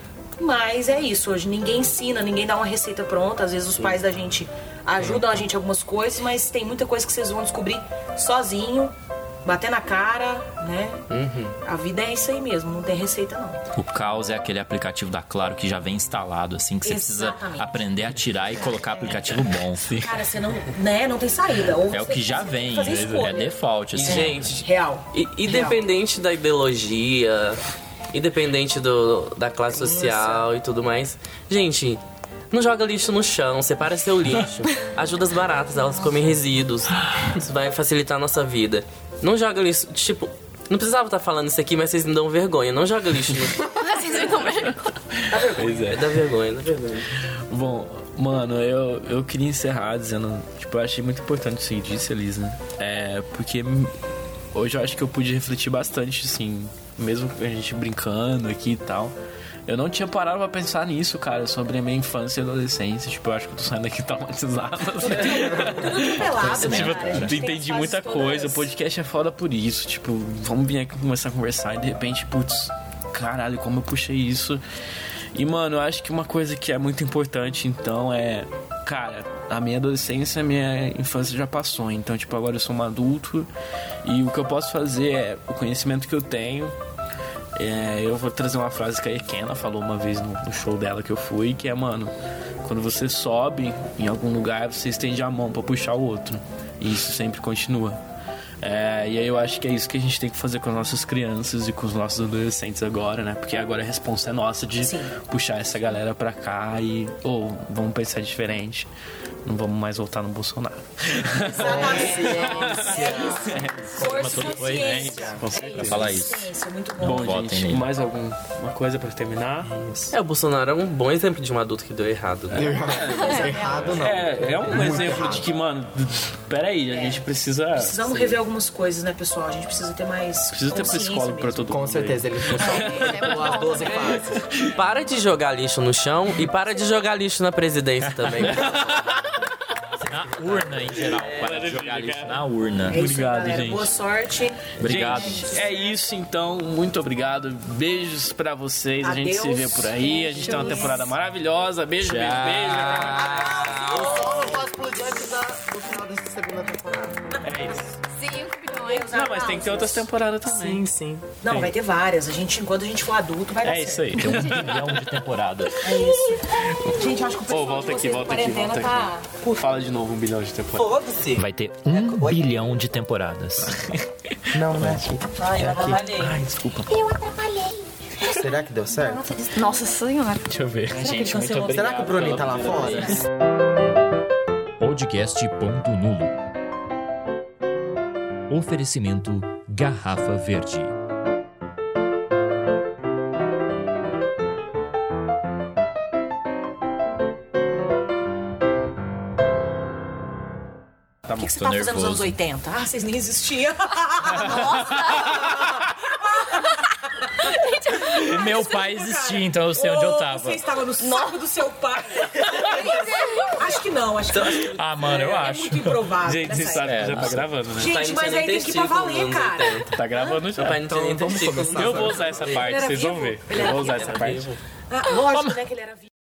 Mas é isso, hoje ninguém ensina, ninguém dá uma receita pronta. Às vezes os pais da gente ajudam a gente em algumas coisas, mas tem muita coisa que vocês vão descobrir sozinho, bater na cara, né? A vida é isso aí mesmo, não tem receita não. O Caos é aquele aplicativo da Claro que já vem instalado, assim, que você Exatamente. precisa aprender a tirar e colocar aplicativo bom. Cara, você não, né, não tem saída. Ou É o você que já tem vem, fazer escolha. é default, E, assim. gente, Real. E, independente da ideologia, independente do, da classe social e tudo mais, gente, não joga lixo no chão, separa seu lixo, ajuda as baratas, elas comem resíduos, isso vai facilitar a nossa vida. Não joga lixo, tipo, não precisava estar falando isso aqui, mas vocês me dão vergonha, não joga lixo no chão. Vocês me dão vergonha. Pois É é. da vergonha, dá vergonha. Bom, Mano, eu, eu queria encerrar dizendo, tipo, eu achei muito importante isso que disse, Elisa, né? É, porque hoje eu acho que eu pude refletir bastante, assim, mesmo a gente brincando aqui e tal. Eu não tinha parado pra pensar nisso, cara, sobre a minha infância e adolescência. Tipo, eu acho que eu tô saindo aqui traumatizado. Assim. Tudo pelado, né, Tipo, cara? A gente eu tem entendi fases muita todas- coisa. O podcast é foda por isso. Tipo, vamos vir aqui começar a conversar e de repente, putz, caralho, como eu puxei isso. E, mano, eu acho que uma coisa que é muito importante, então, é... Cara, a minha adolescência, a minha infância já passou. Então, tipo, agora eu sou um adulto. E o que eu posso fazer é... O conhecimento que eu tenho... É, eu vou trazer uma frase que a Ekena falou uma vez no, no show dela que eu fui, que é, mano, quando você sobe em algum lugar, você estende a mão pra puxar o outro. E isso sempre continua. É, e aí eu acho que é isso que a gente tem que fazer com as nossas crianças e com os nossos adolescentes agora, né? Porque agora a responsa é nossa de Sim. puxar essa galera pra cá e... Ou, oh, vamos pensar diferente. Não vamos mais voltar no Bolsonaro. Força e consciência. Com certeza. Falar isso. Muito bom. Bom, Votem gente, nele. mais alguma coisa pra terminar? É, o Bolsonaro é um bom exemplo de um adulto que deu errado, né? Errado não. É, é um exemplo de que, mano, peraí, a gente precisa... Precisamos rever algumas coisas, né, pessoal? A gente precisa ter mais Precisa ter consciência psicólogo pra mesmo. todo mundo. Com certeza, ele funciona as doze fases. Para de jogar lixo no chão e para de jogar lixo na presidência também. Na urna, em geral. Para de jogar lixo na urna. É isso, Obrigado, galera. gente. Boa sorte. Obrigado. Gente, é isso então. Muito obrigado. Beijos pra vocês. A gente se Adeus. vê por aí. A gente tem uma temporada maravilhosa. Beijo, beijo, beijo. Eu posso explodir antes da- do final dessa segunda temporada. É isso. cinco bilhões. Não, mas tem que ter outras temporadas também. Sim, sim. Não, Sim. vai ter várias. A gente, enquanto a gente for adulto, vai dar É isso certo. aí. Tem um bilhão de temporadas. É isso. Gente, eu acho que o pessoal Ô, volta de aqui, vocês volta de aqui, quarentena volta tá... aqui. Fala de novo um bilhão de temporadas. Foda-se. Vai ter um bilhão de temporadas. Não, né? Ai, eu atrapalhei. Ai, desculpa. Será que deu certo? Nossa senhora. Deixa eu ver. Gente, muito cancelou? obrigado. Será que o Bruninho tá lá pela fora? Podcast Ponto Nulo. Oferecimento Garrafa Verde. Tá O bom. que, que você Tô tá fazendo nos nervoso. anos oitenta? Ah, vocês nem existiam. Meu pai existia, então eu sei onde eu tava. Você estava no saco do seu pai. Acho que não, acho que não. Ah, mano, eu É acho. muito improvável. Gente, você nessa sabe que época. já tá gravando, né? Gente, mas aí tem que ir pra valer, cara. Tá gravando já. Meu pai não tinha nem Então, vamos testículo. começar. Eu vou usar essa parte, Ele era vocês vão vivo? ver. Ele Eu era vou usar vivo? essa parte. Ah, lógico, né, que ele era vivo.